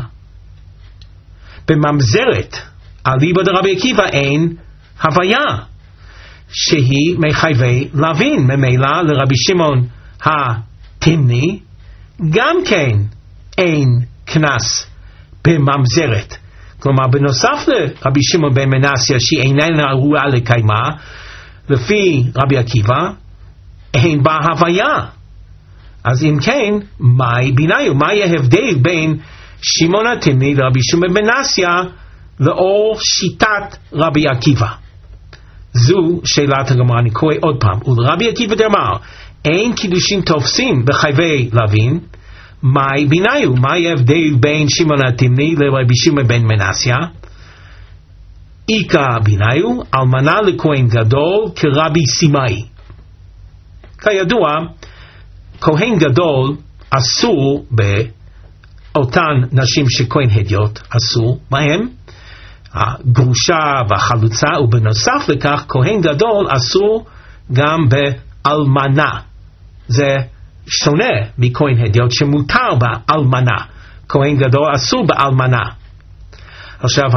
בממזרת אליבא דרבי עקיבא אין הוויה שהיא מחייבי לווין. ממילא לרבי שמעון התימני גם כן אין קנס בממזרת. כלומר, בנוסף לרבי שמעון בן מנסיה שהיא איננה ראויה לקיימה, לפי רבי עקיבא אין בה הוויה. אז אם כן, מהי ביניו? מהי ההבדל בין שמעון התימני לרבי שמעון בן מנסיה לאור שיטת רבי עקיבא? זו שאלת הגמרא. אני קורא עוד פעם. ולרבי עקיבא דאמר אין קידושין תופסים בחייבי לווין, מהי ביניו? מהי ההבדל בין שמעון התימני לרבי שמעון בן מנסיה? איכא ביניו, אלמנה לכהן גדול כרבי סימאי. כידוע, כהן גדול אסור באותן נשים שכהן הדיוט אסור בהם, הגרושה והחלוצה, ובנוסף לכך כהן גדול אסור גם באלמנה. זה שונה מכהן הדיוט שמותר באלמנה. כהן גדול אסור באלמנה. עכשיו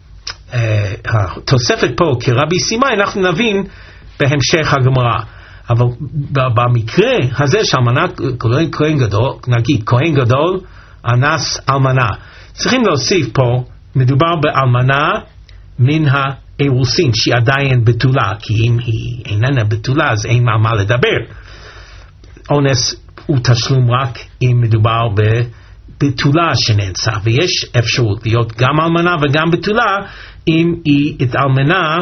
התוספת פה כרבי סימאי אנחנו נבין בהמשך הגמרא. אבל במקרה הזה שאלמנה כהן גדול, נגיד כהן גדול אנס אלמנה, צריכים להוסיף פה מדובר באלמנה מן האירוסין שהיא עדיין בתולה, כי אם היא איננה בתולה אז אין מה לדבר. אונס הוא תשלום רק אם מדובר בבתולה שנאנסה, ויש אפשרות להיות גם אלמנה וגם בתולה אם היא התאלמנה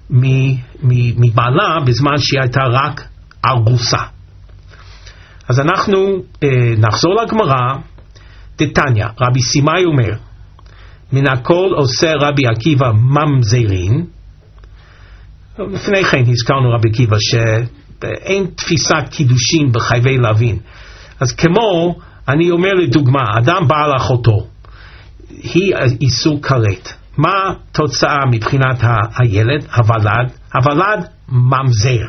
מבעלה בזמן שהיא הייתה רק ארוסה. אז אנחנו אה, נחזור לגמרא. דתניא, רבי סימאי אומר מן הכל עושה רבי עקיבא ממזרין. לפני כן הזכרנו רבי עקיבא שאין תפיסת קידושין בחייבי לווין. אז כמו אני אומר לדוגמה, אדם בא לאחותו, היא איסור כרת, מה תוצאה מבחינת הילד, הוולד? הוולד ממזר.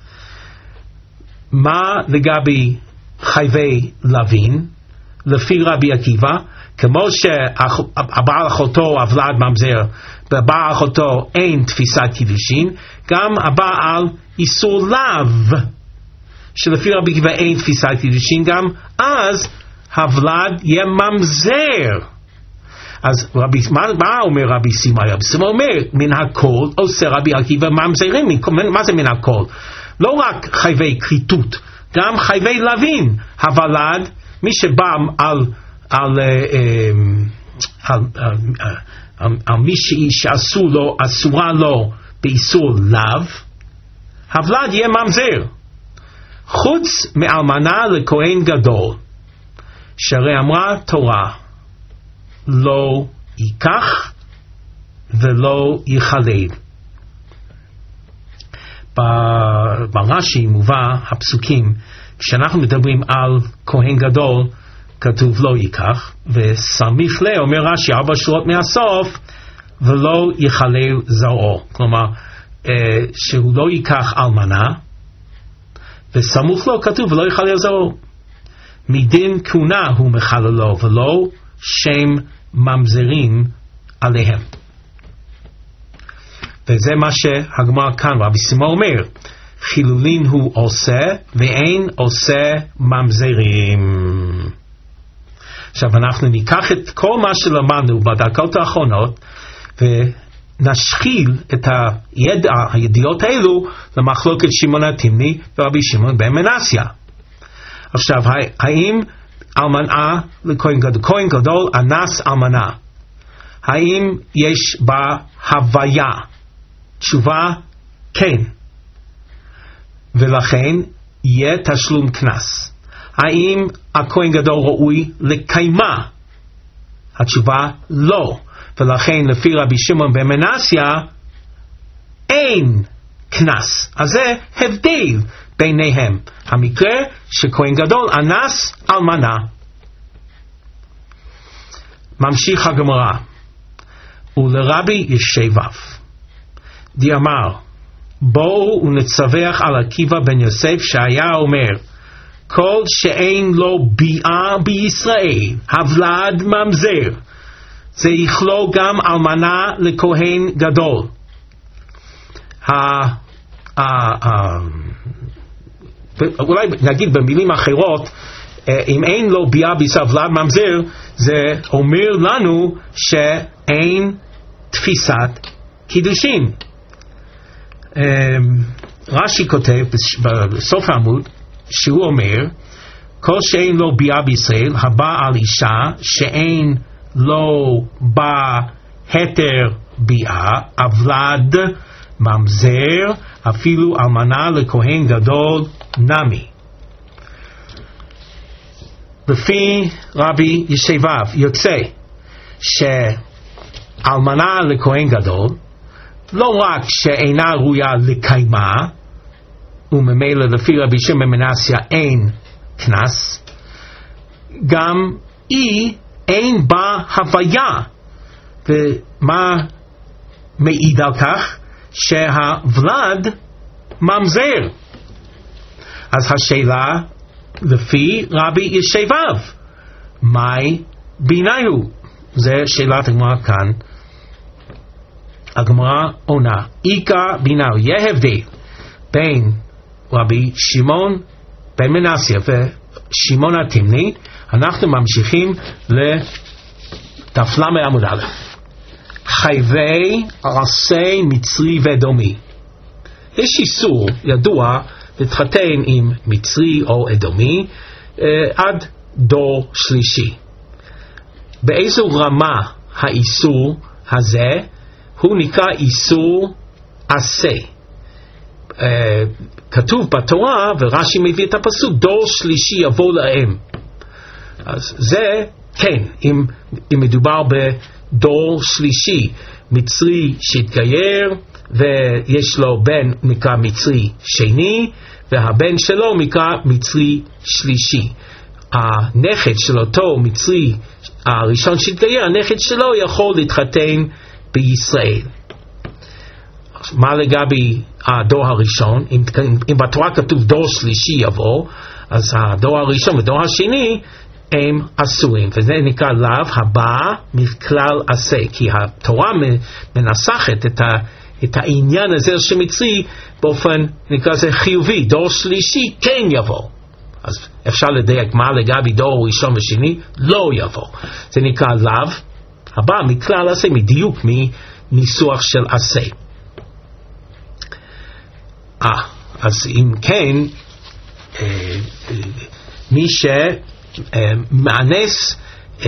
מה לגבי חייבי לווין? לפי רבי עקיבא, כמו שהבעל אחותו הוולד ממזר, בבעל אחותו אין תפיסת קידושין, גם הבעל איסור לאו, שלפי רבי עקיבא אין תפיסת קידושין, גם אז הוולד יהיה ממזר. אז רבי, מה, מה אומר רבי סימאי? רבי סימאי אומר מן הכל עושה רבי עקיבא ממזרים. מה זה מן הכל? לא רק חייבי כריתות, גם חייבי לווין. הוולד, מי שבא על על, על, על, על, על, על מישהי שאסור לו, אסורה לו באיסור לאו, הוולד יהיה ממזר. חוץ מאלמנה לכהן גדול, שהרי אמרה תורה לא ייקח ולא יחלל. ברש"י מובא הפסוקים כשאנחנו מדברים על כהן גדול, כתוב לא ייקח, וסמיך לה אומר רש"י ארבע שורות מהסוף, ולא יחלל זרעו. כלומר, אה, שהוא לא ייקח אלמנה, וסמוך לו כתוב ולא יחלל זרעו. מדין כהונה הוא מחללו, ולא שם ממזרים עליהם. וזה מה שהגמרא כאן, רבי שמעון אומר, חילולין הוא עושה, ואין עושה ממזרים. עכשיו אנחנו ניקח את כל מה שלמדנו בדקות האחרונות, ונשחיל את הידע, הידיעות האלו למחלוקת שמעון התימני ורבי שמעון בן מנסיה. עכשיו, האם אלמנה לכהן גדול, כהן גדול אנס אלמנה, האם יש בה הוויה? תשובה, כן. ולכן יהיה תשלום קנס. האם הכהן גדול ראוי לקיימה? התשובה, לא. ולכן לפי רבי שמעון בן מנסיה אין קנס. אז זה הבדל ביניהם. המקרה שכהן גדול אנס אלמנה. ממשיך הגמרא. ולרבי ישבב דאמר, בואו ונצווח על עקיבא בן יוסף שהיה אומר, כל שאין לו ביאה בישראל, הוולד ממזר, זה יכלול גם אלמנה לכהן גדול. אולי נגיד במילים אחרות, אם אין לו ביאה בישראל, הוולד ממזר, זה אומר לנו שאין תפיסת קידושין. רש"י כותב בסוף העמוד שהוא אומר, כל שאין לו ביאה בישראל הבא על אישה שאין לו בה היתר ביאה, הוולד ממזר, אפילו אלמנה לכהן גדול נמי. לפי רבי ישבב יוצא שאלמנה לכהן גדול לא רק שאינה ראויה לקיימה, וממילא לפי רבי שמעון בן מנסיה אין קנס, גם היא אין בה הוויה. ומה מעיד על כך? שהוולד ממזר. אז השאלה לפי רבי ישבב, מהי ביניהו? זה שאלת הגמרא כאן. הגמרא עונה, איקה ביניהו, יהיה הבדל בין רבי שמעון בן מנסיה ושמעון התימני. אנחנו ממשיכים לדף ל עמוד א'. חייבי עשה מצרי ואדומי. יש איסור ידוע להתחתן עם מצרי או אדומי אה, עד דור שלישי. באיזו רמה האיסור הזה? הוא נקרא איסור עשה. Uh, כתוב בתורה, ורש"י מביא את הפסוק, דור שלישי יבוא להם. אז זה כן, אם, אם מדובר בדור שלישי, מצרי שהתגייר ויש לו בן נקרא מצרי שני, והבן שלו נקרא מצרי שלישי. הנכד של אותו מצרי הראשון שהתגייר, הנכד שלו יכול להתחתן בישראל. מה לגבי הדור הראשון? אם, אם בתורה כתוב דור שלישי יבוא, אז הדור הראשון ודור השני הם אסורים, וזה נקרא לאו הבא מכלל עשה, כי התורה מנסחת את, ה, את העניין הזה שמצרי באופן נקרא זה חיובי. דור שלישי כן יבוא, אז אפשר לדייק מה לגבי דור ראשון ושני לא יבוא. זה נקרא לאו הבא מכלל עשה, מדיוק מניסוח של עשה. אה, אז אם כן, אה, אה, מי שמאנס אה,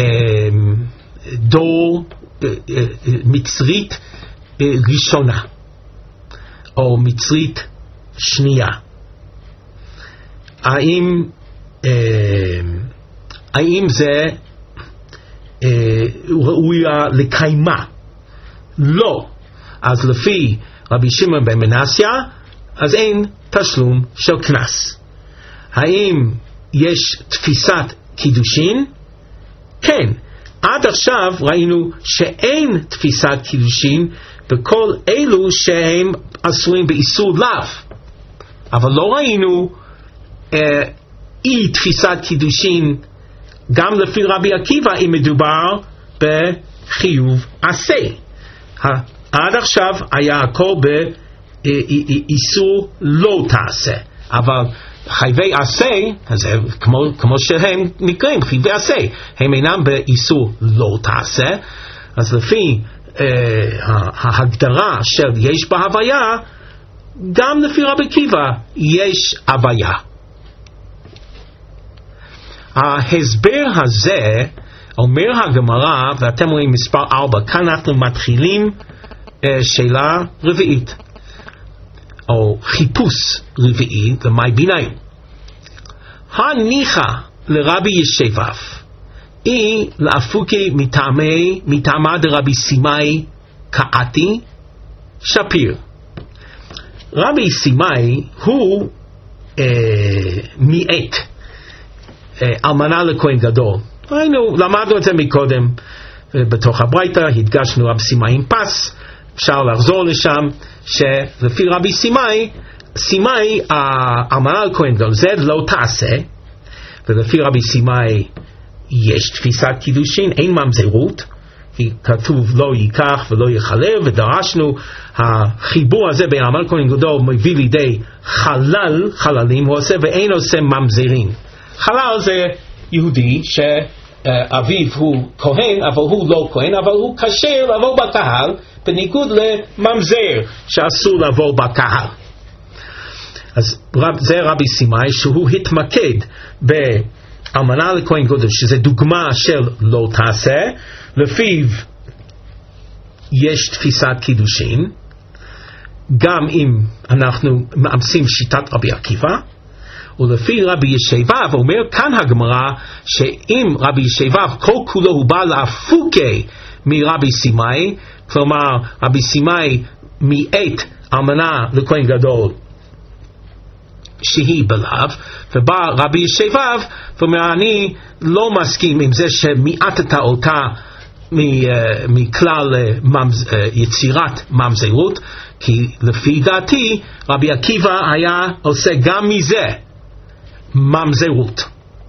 דור אה, אה, מצרית אה, ראשונה או מצרית שנייה, האם אה, האם זה אה, ראויה לקיימה? לא. אז לפי רבי שמעון בן מנסיה אז אין תשלום של קנס. האם יש תפיסת קידושין? כן, עד עכשיו ראינו שאין תפיסת קידושין בכל אלו שהם אסורים באיסור לאו, אבל לא ראינו אה, אי תפיסת קידושין גם לפי רבי עקיבא אם מדובר בחיוב עשה. עד עכשיו היה הכל באיסור לא תעשה, אבל חייבי עשה, כמו, כמו שהם נקראים חייבי עשה, הם אינם באיסור לא תעשה. אז לפי אה, ההגדרה של יש בה הוויה, גם לפי רבי עקיבא יש הוויה. ההסבר הזה אומר הגמרא, ואתם רואים מספר ארבע, כאן אנחנו מתחילים אה, שאלה רביעית או חיפוש רביעי למי ביניים. הניחא לרבי ישבב אי לאפוקי מטעמי מטעמה דרבי סימאי קאתי שפיר. רבי סימאי הוא אה, מיעט אה, אלמנה לכהן גדול. ראינו, למדנו את זה מקודם בתוך הברייתא, הדגשנו רבי סימאי עם פס, אפשר לחזור לשם, שלפי רבי סימאי, סימאי האלמנה לכהן גדול זה לא תעשה, ולפי רבי סימאי יש תפיסת קידושין, אין ממזרות, כי כתוב לא ייקח ולא יחלל, ודרשנו החיבור הזה בין האלמנה לכהן גדול מביא לידי חלל, חללים הוא עושה, ואין עושה ממזרים. חלל זה יהודי שאביו הוא כהן, אבל הוא לא כהן, אבל הוא כשר לבוא בקהל, בניגוד לממזר שאסור לבוא בקהל. אז זה רבי סימאי שהוא התמקד באלמנה לכהן גדול, שזה דוגמה של לא תעשה, לפיו יש תפיסת קידושין, גם אם אנחנו מאמצים שיטת רבי עקיבא, ולפי רבי ישבב אומר כאן הגמרא שאם רבי ישבב כל כולו הוא בא להפוקי מרבי סימאי, כלומר רבי סימאי מיעט אלמנה לכהן גדול שהיא בלאו, ובא רבי ישבב ואומר אני לא מסכים עם זה שמיעטת אותה מכלל יצירת ממזרות, כי לפי דעתי רבי עקיבא היה עושה גם מזה ממזרות.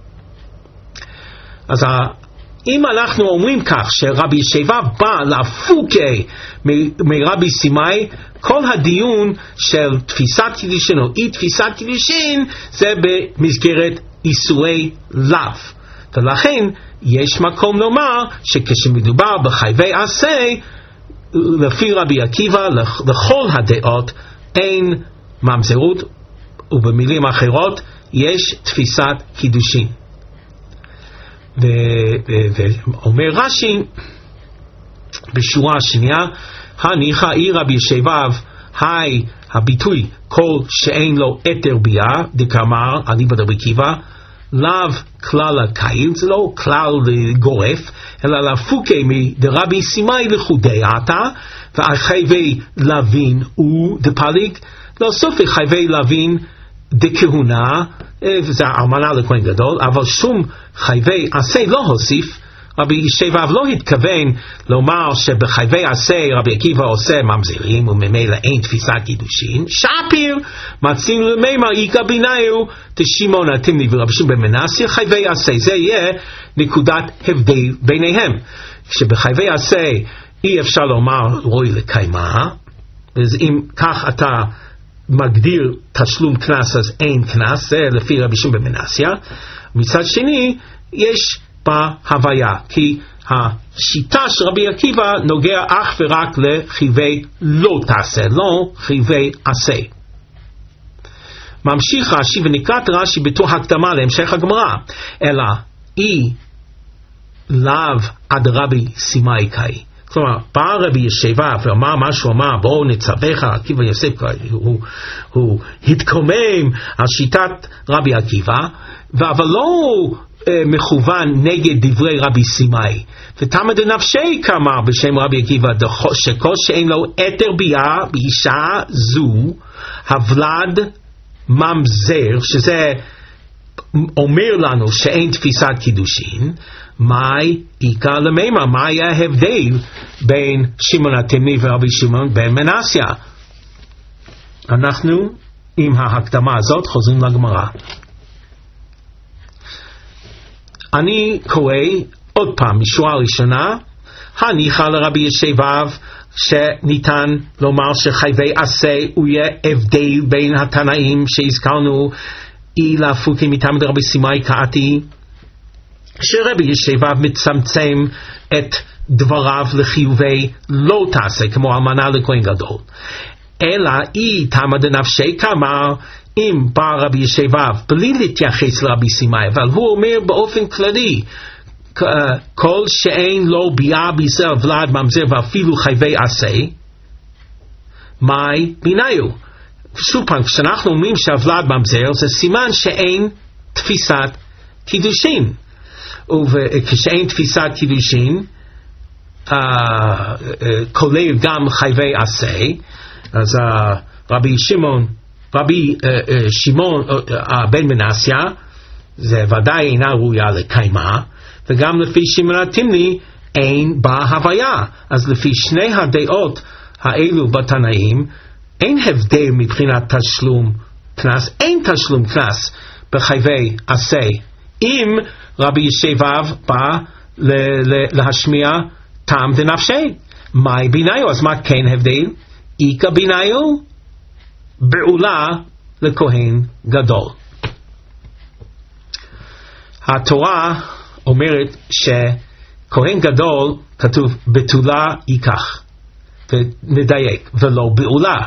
אז אם אנחנו אומרים כך שרבי ישבב בא להפוקי מרבי סימאי, כל הדיון של תפיסת קידושין או אי תפיסת קידושין זה במסגרת איסורי לאו, ולכן יש מקום לומר שכשמדובר בחייבי עשה לפי רבי עקיבא לכל הדעות אין ממזרות, ובמילים אחרות יש תפיסת קידושין. ואומר רש"י בשורה השנייה, הניחא אי רבי ישבב היי הביטוי כל שאין לו היתר ביאה דקאמר אליבא דרבי עקיבא לאו כלל הקהיל, זה לא כלל גורף, אלא להפוקי מדרבי סימאי לחודי עתה, והחייבי לוין הוא דפליג, להוסיף חייבי לוין דכהונה, וזה האלמנה לכהן גדול, אבל שום חייבי עשה לא הוסיף. רבי ישבב לא התכוון לומר שבחייבי עשה רבי עקיבא עושה ממזרים וממילא אין תפיסת קידושין. שפיר מציעים למימר איכא ביניהו תשמעון התימני ורבי שמעון בן מנסיה חייבי עשה, זה יהיה נקודת הבדל ביניהם. כשבחייבי עשה אי אפשר לומר רואי לקיימה, אז אם כך אתה מגדיר תשלום קנס אז אין קנס, זה לפי רבי שמעון בן מנסיה. מצד שני יש בהוויה, כי השיטה של רבי עקיבא נוגע אך ורק לחייבי לא תעשה, לא חייבי עשה. ממשיך רש"י ונקראת רש"י בתור הקדמה להמשך הגמרא, אלא אי לאו עד רבי סימאי קאי. כלומר, בא רבי ישבב ואמר מה שהוא אמר, בואו נצווך עקיבא יוסף, הוא, הוא התקומם על שיטת רבי עקיבא, אבל לא מכוון נגד דברי רבי סימאי. ותמא דנפשי כאמר בשם רבי עקיבא, שכל שאין לו היתר ביאה באישה זו הוולד ממזר, שזה אומר לנו שאין תפיסת קידושין, מהי עיקר למימה? מה היה ההבדל בין שמעון התימני ורבי שמעון בן מנסיה? אנחנו עם ההקדמה הזאת חוזרים לגמרא. אני קורא עוד פעם משורה ראשונה, הניחא לרבי ישבב שניתן לומר שחייבי עשה הוא יהיה הבדל בין התנאים שהזכרנו אי להפוקים מטעם דרבי סימאי קראתי, שרבי ישבב מצמצם את דבריו לחיובי לא תעשה כמו אלמנה לכהן גדול, אלא אי תמא דנפשי כאמר, אם בא רבי ישבב בלי להתייחס לרבי סימאי, אבל הוא אומר באופן כללי כל שאין לו ביאה בישראל ולד ממזר ואפילו חייבי עשה, מהי ביניו? שוב פעם, כשאנחנו אומרים שהוולד ממזר זה סימן שאין תפיסת קידושין, וכשאין תפיסת קידושין uh, uh, כולל גם חייבי עשה, אז uh, רבי שמעון רבי uh, uh, שמעון uh, uh, בן מנסיה זה ודאי אינה ראויה לקיימה, וגם לפי שמעון התימני אין בה הוויה. אז לפי שני הדעות האלו בתנאים אין הבדל מבחינת תשלום קנס, אין תשלום קנס בחייבי עשה אם רבי ישבב בא להשמיע טעם דנפשי. מהי ביניו? אז מה כן הבדל? איכא ביניו בעולה לכהן גדול. התורה אומרת שכהן גדול כתוב בתולה ייקח, ונדייק, ולא בעולה.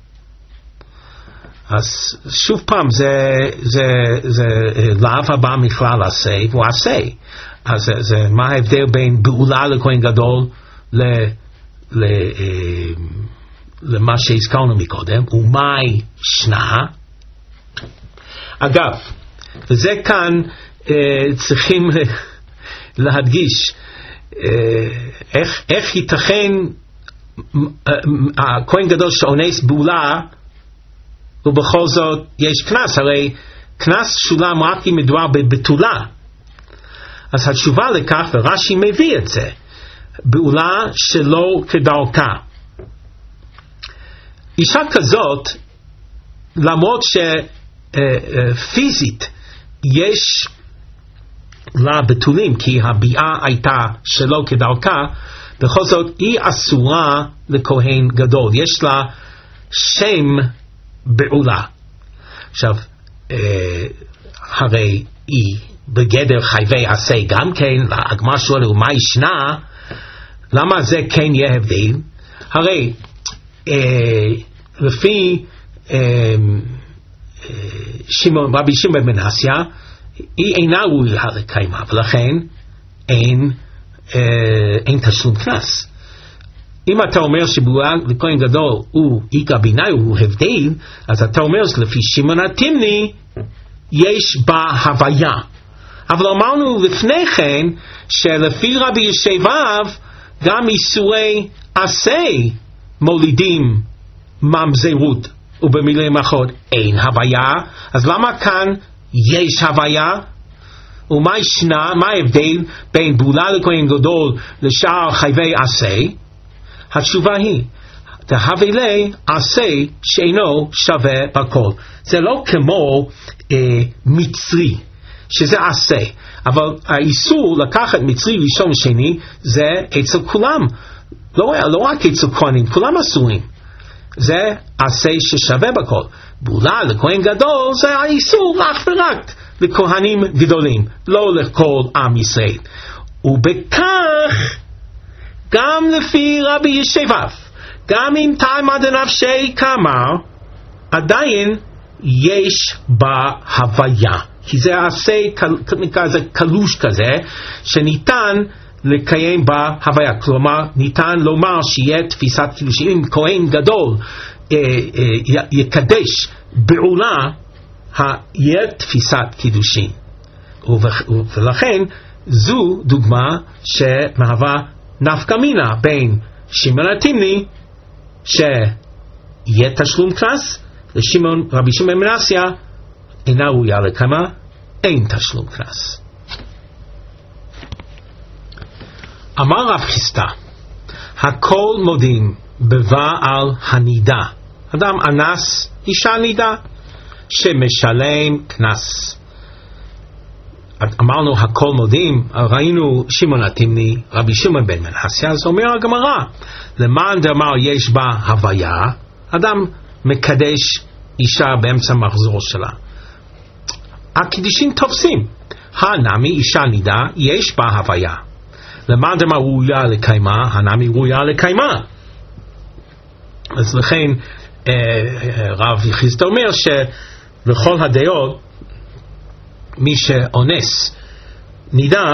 אז שוב פעם זה, זה, זה לאו הבא מכלל עשה והוא עשה. אז זה, זה מה ההבדל בין בעולה לכהן גדול ל, ל, למה שהזכרנו מקודם, ומהי שנה? אגב, וזה כאן צריכים להדגיש איך, איך ייתכן הכהן גדול שאונס בעולה ובכל זאת יש קנס, הרי קנס שולם רק אם מדובר בבתולה. אז התשובה לכך, ורש"י מביא את זה, בעולה שלא כדרכה. אישה כזאת, למרות שפיזית יש לה בתולים, כי הביאה הייתה שלא כדרכה, בכל זאת היא אסורה לכהן גדול, יש לה שם בעולה. עכשיו, אה, הרי היא בגדר חייבי עשה גם כן, הגמרא שואלת ומה ישנה, למה זה כן יהיה הבדל? הרי אה, לפי אה, אה, שמעון, רבי שמעון בן מנסיה, היא אינה ראויה לקיימה, ולכן אין, אה, אין תשלום קנס. אם אתה אומר שבעולה לכהן גדול הוא איכא ביניו, הוא הבדל, אז אתה אומר לפי שמעון התימני יש בה הוויה. אבל אמרנו לפני כן שלפי רבי ישבב גם איסורי עשה מולידים ממזרות, ובמילים אחרות אין הוויה. אז למה כאן יש הוויה? ומה ישנה, מה ההבדל בין בעולה לכהן גדול לשאר חייבי עשה? התשובה היא, תהווה לי עשה שאינו שווה בכל. זה לא כמו אה, מצרי, שזה עשה. אבל האיסור לקחת מצרי ראשון שני, זה אצל כולם. לא, לא רק אצל כהנים, כולם אסורים. זה עשה ששווה בכל. בעולה לכהן גדול, זה האיסור אך ורק לכהנים גדולים, לא לכל עם ישראל. ובכך, גם לפי רבי ישבב, גם אם תמא דנפשי כאמר, עדיין יש בה הוויה. כי זה עשה כזה קלוש כזה, שניתן לקיים בה הוויה. כלומר, ניתן לומר שיהיה תפיסת קידושין. אם כהן גדול אה, אה, יקדש בעולה, יהיה תפיסת קידושין. ולכן, זו דוגמה שמהווה נפקא מינה בין שמעון התימני שיהיה תשלום קנס, לשמעון רבי שמעון בן מנסיה אינה ראויה לקיימה, אין תשלום קנס. אמר רב חיסדא, הכל מודים בבעל הנידה. אדם אנס אישה נידה שמשלם קנס. אמרנו הכל מודים, ראינו שמעון התימני, רבי שמעון בן מנחסיה, אז אומר הגמרא, למאן דאמר יש בה הוויה, אדם מקדש אישה באמצע מחזור שלה. הקידושין תופסים, הנמי אישה נידה, יש בה הוויה. למאן דאמר ראויה לקיימה, הנמי ראויה לקיימה. אז לכן רב חיסדא אומר שלכל הדעות מי שאונס נידה,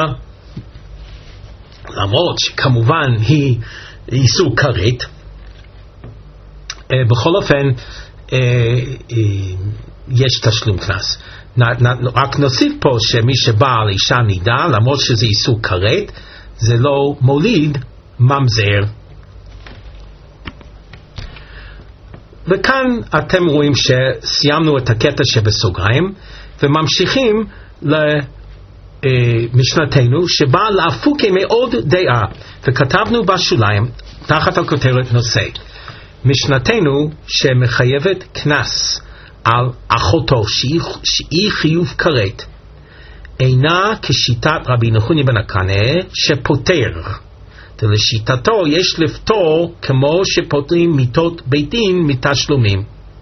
למרות שכמובן היא איסור כרת, בכל אופן יש תשלום קנס. רק נוסיף פה שמי שבא על אישה נידה, למרות שזה איסור כרת, זה לא מוליד ממזר. וכאן אתם רואים שסיימנו את הקטע שבסוגריים וממשיכים למשנתנו שבא להפוקי מאוד דעה, וכתבנו בשוליים תחת הכותרת נושא משנתנו שמחייבת קנס על אחותו שהיא חיוב כרת אינה כשיטת רבי נחוניה בן הקנה שפוטר, ולשיטתו יש לפטור כמו שפוטרים מיתות בית דין מתשלומים.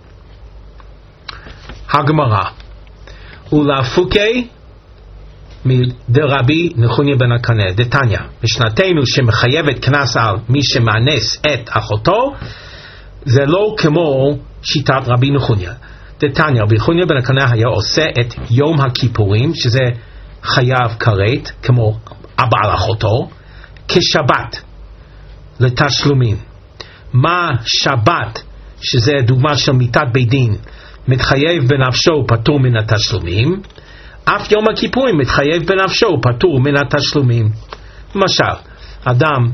הגמרא ולהפוקי דרבי נחוניה בן הקנה דתניא, משנתנו שמחייבת קנס על מי שמאנס את אחותו זה לא כמו שיטת רבי נחוניה. דתניא, רבי נחוניה בן הקנה היה עושה את יום הכיפורים שזה חייב כרת כמו הבעל אחותו כשבת לתשלומים. מה שבת שזה דוגמה של מיתת בית דין מתחייב בנפשו פטור מן התשלומים, אף יום הכיפורים מתחייב בנפשו פטור מן התשלומים. למשל אדם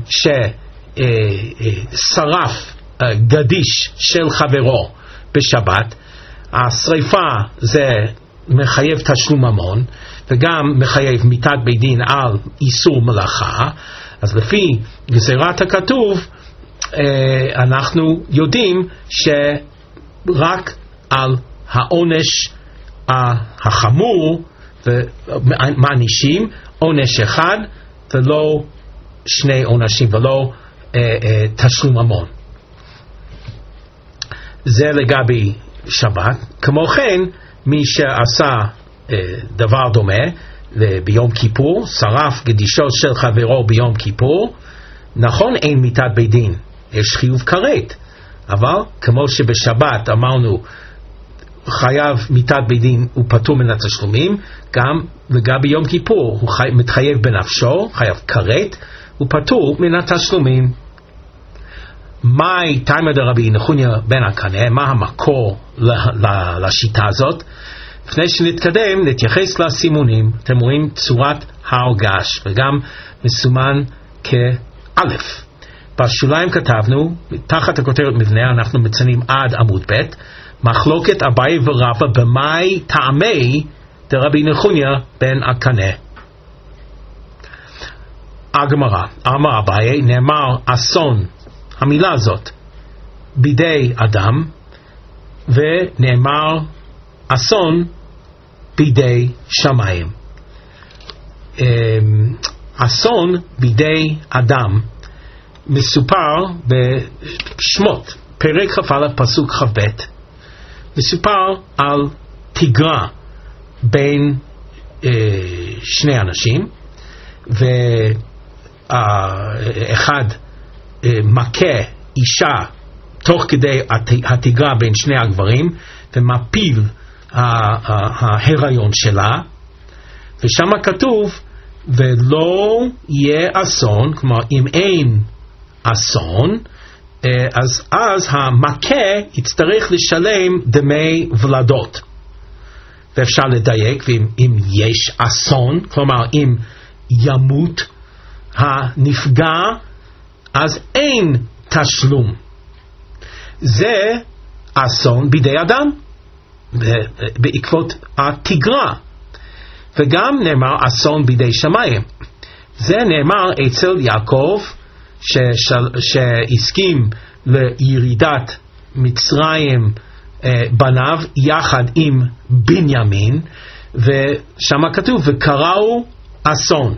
ששרף גדיש של חברו בשבת, השריפה זה מחייב תשלום ממון וגם מחייב מיתת בית דין על איסור מלאכה. אז לפי גזירת הכתוב אנחנו יודעים שרק על העונש החמור ומענישים עונש אחד ולא שני עונשים ולא תשלום ממון. זה לגבי שבת. כמו כן מי שעשה דבר דומה ביום כיפור, שרף גדישו של חברו ביום כיפור, נכון אין מיתת בית דין, יש חיוב כרת, אבל כמו שבשבת אמרנו חייב מיתת בית דין הוא פטור מן התשלומים, גם לגבי יום כיפור הוא חי, מתחייב בנפשו, חייב כרת, הוא פטור מן התשלומים. מהי תימא דרבי נחוניה בן הקנה, מה המקור לשיטה הזאת? לפני שנתקדם נתייחס לסימונים. אתם רואים צורת ההרגש וגם מסומן כאלף. בשוליים כתבנו תחת הכותרת מבנה אנחנו מציינים עד עמוד ב' מחלוקת אביי ורבא במאי טעמי דרבי נחוניה בן הקנה. הגמרא אמר אביי נאמר אסון, המילה הזאת בידי אדם, ונאמר אסון בידי שמיים. אסון בידי אדם מסופר בשמות פרק כ"א פסוק כ"ב, מסופר על תיגרה בין אה, שני אנשים, ואחד אה, מכה אישה תוך כדי התיגרה בין שני הגברים ומפיל ההיריון שלה, ושם כתוב ולא יהיה אסון, כלומר אם אין אסון אז אז המכה יצטרך לשלם דמי ולדות. ואפשר לדייק, ואם אם יש אסון, כלומר אם ימות הנפגע אז אין תשלום. זה אסון בידי אדם בעקבות התיגרה, וגם נאמר אסון בידי שמיים, זה נאמר אצל יעקב שהסכים לירידת מצרים בניו יחד עם בנימין, ושם כתוב וקראו אסון.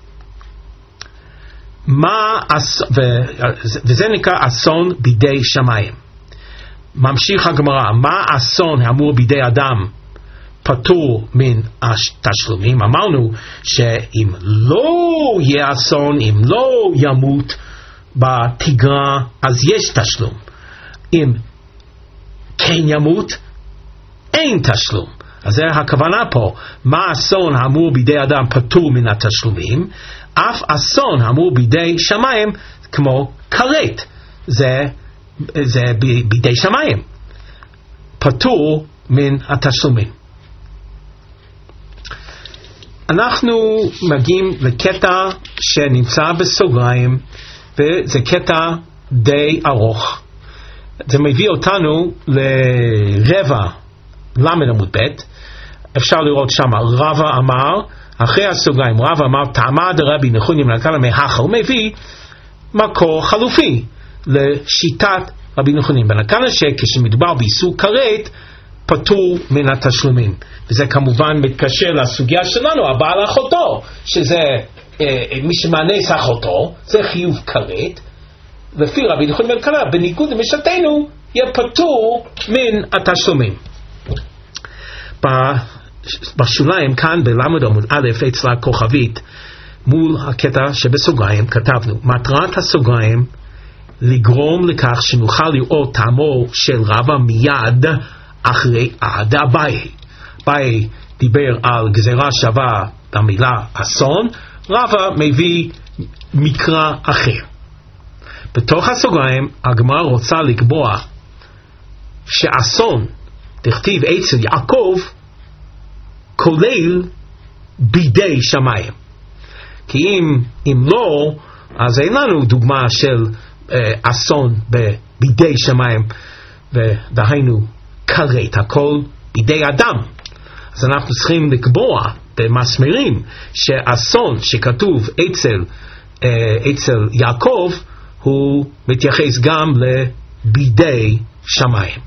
מה וזה נקרא אסון בידי שמיים. ממשיך הגמרא, מה אסון האמור בידי אדם פטור מן התשלומים? אמרנו שאם לא יהיה אסון, אם לא ימות בתגרה, אז יש תשלום. אם כן ימות, אין תשלום. אז זה הכוונה פה, מה אסון האמור בידי אדם פטור מן התשלומים? אף אסון האמור בידי שמיים, כמו כרת, זה, זה בידי שמיים, פטור מן התשלומים. אנחנו מגיעים לקטע שנמצא בסוגריים, וזה קטע די ארוך. זה מביא אותנו לרבע למד עמוד ב'. אפשר לראות שם, רבא אמר, אחרי הסוגריים, רבא אמר, טעמה דרבי נחוניה בן אלקנה מהכה. הוא מביא מקור חלופי לשיטת רבי נחוניה בן אלקנה, שכשמדובר באיסור כרת, פטור מן התשלומים. וזה כמובן מתקשר לסוגיה שלנו, הבעל אחותו, שזה אה, מי שמאנס אחותו, זה חיוב כרת. לפי רבי נחוניה בן אלקנה, בניגוד למשתנו, יהיה פטור מן התשלומים. בשוליים כאן בלמד עמוד א' אצלה כוכבית מול הקטע שבסוגריים כתבנו, מטרת הסוגריים לגרום לכך שנוכל לראות טעמו של רבא מיד אחרי עד אביי. אביי דיבר על גזירה שווה במילה אסון, רבא מביא מקרא אחר. בתוך הסוגריים הגמרא רוצה לקבוע שאסון תכתיב אצל יעקב כולל בידי שמיים, כי אם, אם לא, אז אין לנו דוגמה של אה, אסון בידי שמיים, ודהיינו כרת, הכל בידי אדם. אז אנחנו צריכים לקבוע במסמרים שאסון שכתוב אצל, אה, אצל יעקב הוא מתייחס גם לבידי שמיים.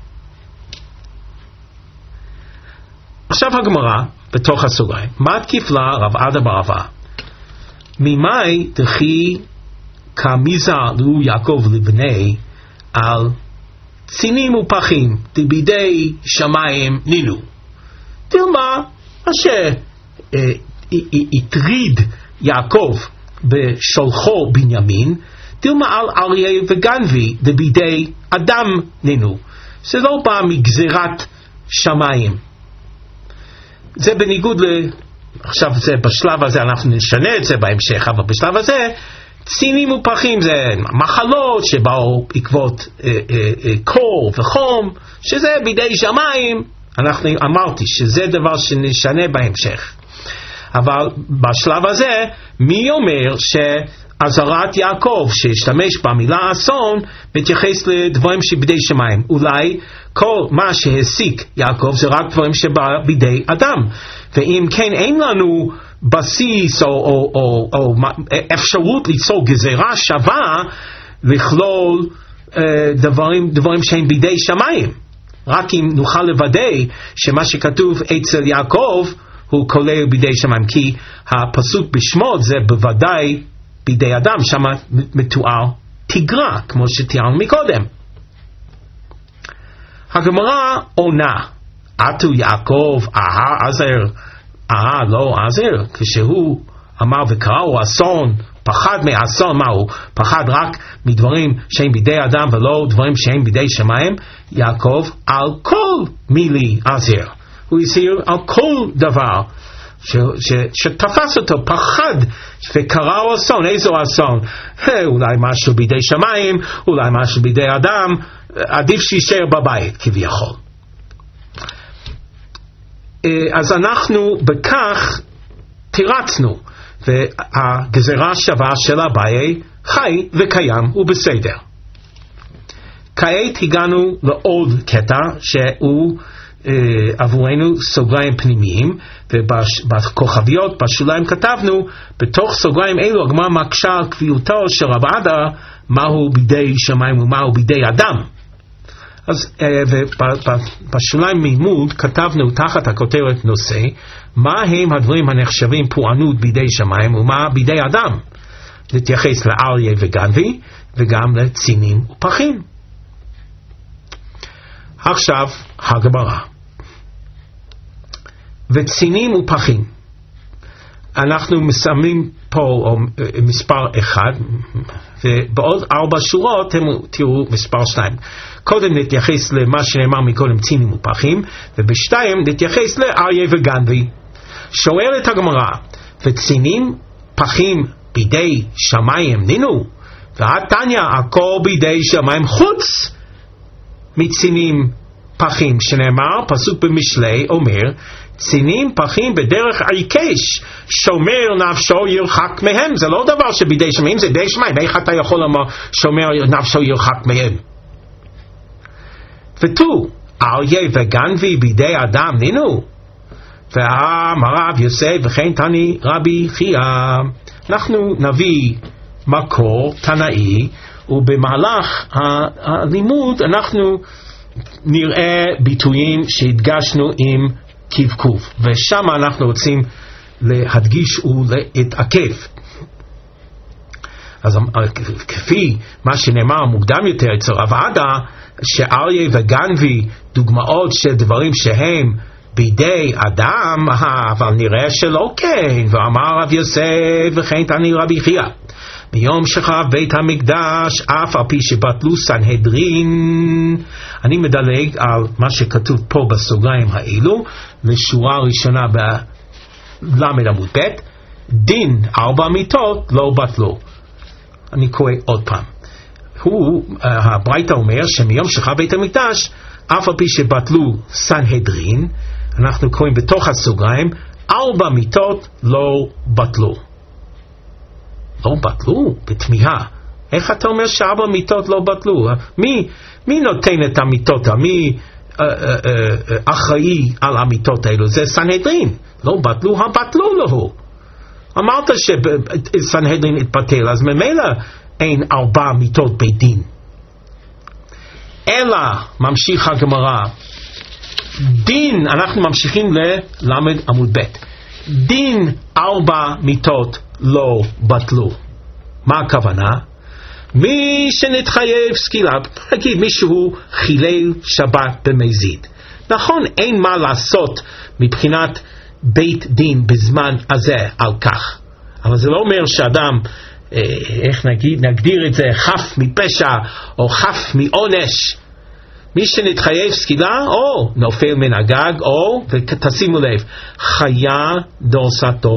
עכשיו הגמרא בתוך הסוגריים, מה תקיף לה רב עדה בר אבא? ממאי דכי כמיזה לו יעקב לבני על צינים ופחים דבידי שמיים נינו. תלמה, מה שהטריד יעקב בשולחו בנימין, תלמה על אריה וגנבי דבידי אדם נינו. זה לא בא מגזירת שמיים. זה בניגוד ל... עכשיו זה בשלב הזה אנחנו נשנה את זה בהמשך, אבל בשלב הזה צינים ופחים זה מחלות שבאו בעקבות אה, אה, אה, קור וחום, שזה בידי שמיים. אנחנו אמרתי שזה דבר שנשנה בהמשך, אבל בשלב הזה מי אומר שעזרת יעקב שהשתמש במילה אסון מתייחס לדברים שבידי שמיים? אולי כל מה שהסיק יעקב זה רק דברים שבידי אדם, ואם כן אין לנו בסיס או, או, או, או אפשרות ליצור גזירה שווה לכלול אה, דברים, דברים שהם בידי שמיים. רק אם נוכל לוודא שמה שכתוב אצל יעקב הוא כולל בידי שמיים, כי הפסוק בשמות זה בוודאי בידי אדם, שם מתואר תגרה כמו שתיארנו מקודם. הגמרא עונה, עטו יעקב אהה עזר, אהה לא עזר, כשהוא אמר וקראו אסון, פחד מאסון, מהו? פחד רק מדברים שהם בידי אדם ולא דברים שהם בידי שמיים. יעקב על כל מילי עזר, הוא הסיר על כל דבר ש, ש, שתפס אותו, פחד וקראו אסון. איזו אסון? אולי משהו בידי שמיים, אולי משהו בידי אדם, עדיף שישאר בבית כביכול. אז אנחנו בכך תירצנו, והגזירה שווה של אביי חי וקיים ובסדר. כעת הגענו לעוד קטע שהוא עבורנו סוגריים פנימיים, ובכוכביות בשוליים כתבנו, בתוך סוגריים אלו הגמרא מקשה על קביעותו של רב עדה, מהו בידי שמיים ומהו בידי אדם. אז בשוליים מימוד כתבנו תחת הכותרת נושא, מה הם הדברים הנחשבים פורענות בידי שמיים ומה בידי אדם. נתייחס לאריה וגנבי וגם לצינים ופחים. עכשיו הגמרא. וצינים ופחים. אנחנו מסמנים פה מספר אחד, ובעוד ארבע שורות הם תראו מספר שתיים. קודם נתייחס למה שנאמר מקודם צינים ופחים, ובשתיים נתייחס לאריה וגנבי. שואלת הגמרא, וצינים פחים בידי שמיים נינו, והתניא הכל בידי שמיים חוץ מצינים פחים, שנאמר פסוק במשלי אומר, צינים פחים בדרך עיקש, שומר נפשו ירחק מהם. זה לא דבר שבידי שמיים, זה בידי שמיים. איך אתה יכול לומר שומר נפשו ירחק מהם? ותו, אריה וגנבי בידי אדם נינו, ואמר רב יוסף וכן תני רבי חייא. אנחנו נביא מקור תנאי, ובמהלך הלימוד אנחנו נראה ביטויים שהדגשנו עם קבקוב, ושם אנחנו רוצים להדגיש ולהתעכב. אז כפי מה שנאמר מוקדם יותר אצל רב עדה, שאריה וגנבי דוגמאות של דברים שהם בידי אדם, אבל נראה שלא כן. ואמר רב יוסף וכן תני רבי חייא, ביום שחרב בית המקדש אף על פי שבטלו סנהדרין. אני מדלג על מה שכתוב פה בסוגריים האלו לשורה ראשונה בלמד עמוד ב', דין ארבע מיתות לא בטלו. אני קורא עוד פעם. הוא, הברייתא אומר שמיום שחרב בית המקדש אף על פי שבטלו סנהדרין, אנחנו קוראים בתוך הסוגריים, ארבע מיתות לא בטלו. לא בטלו? בתמיהה. איך אתה אומר שארבע מיתות לא בטלו? מי, מי נותן את המיתות? מי אה, אה, אה, אחראי על המיתות האלו? זה סנהדרין. לא בטלו, הבטלו לו. אמרת שסנהדרין התבטל, אז ממילא אין ארבע מיתות בית דין. אלא, ממשיך הגמרא, דין, אנחנו ממשיכים ללמד עמוד ב', דין ארבע מיתות לא בטלו. מה הכוונה? מי שנתחייב סקילה, נגיד מישהו חילל שבת במזיד, נכון, אין מה לעשות מבחינת בית דין בזמן הזה על כך, אבל זה לא אומר שאדם, איך נגיד, נגדיר את זה, חף מפשע או חף מעונש. מי שנתחייב סקילה או נופל מן הגג או, ותשימו לב, חיה דורסתו.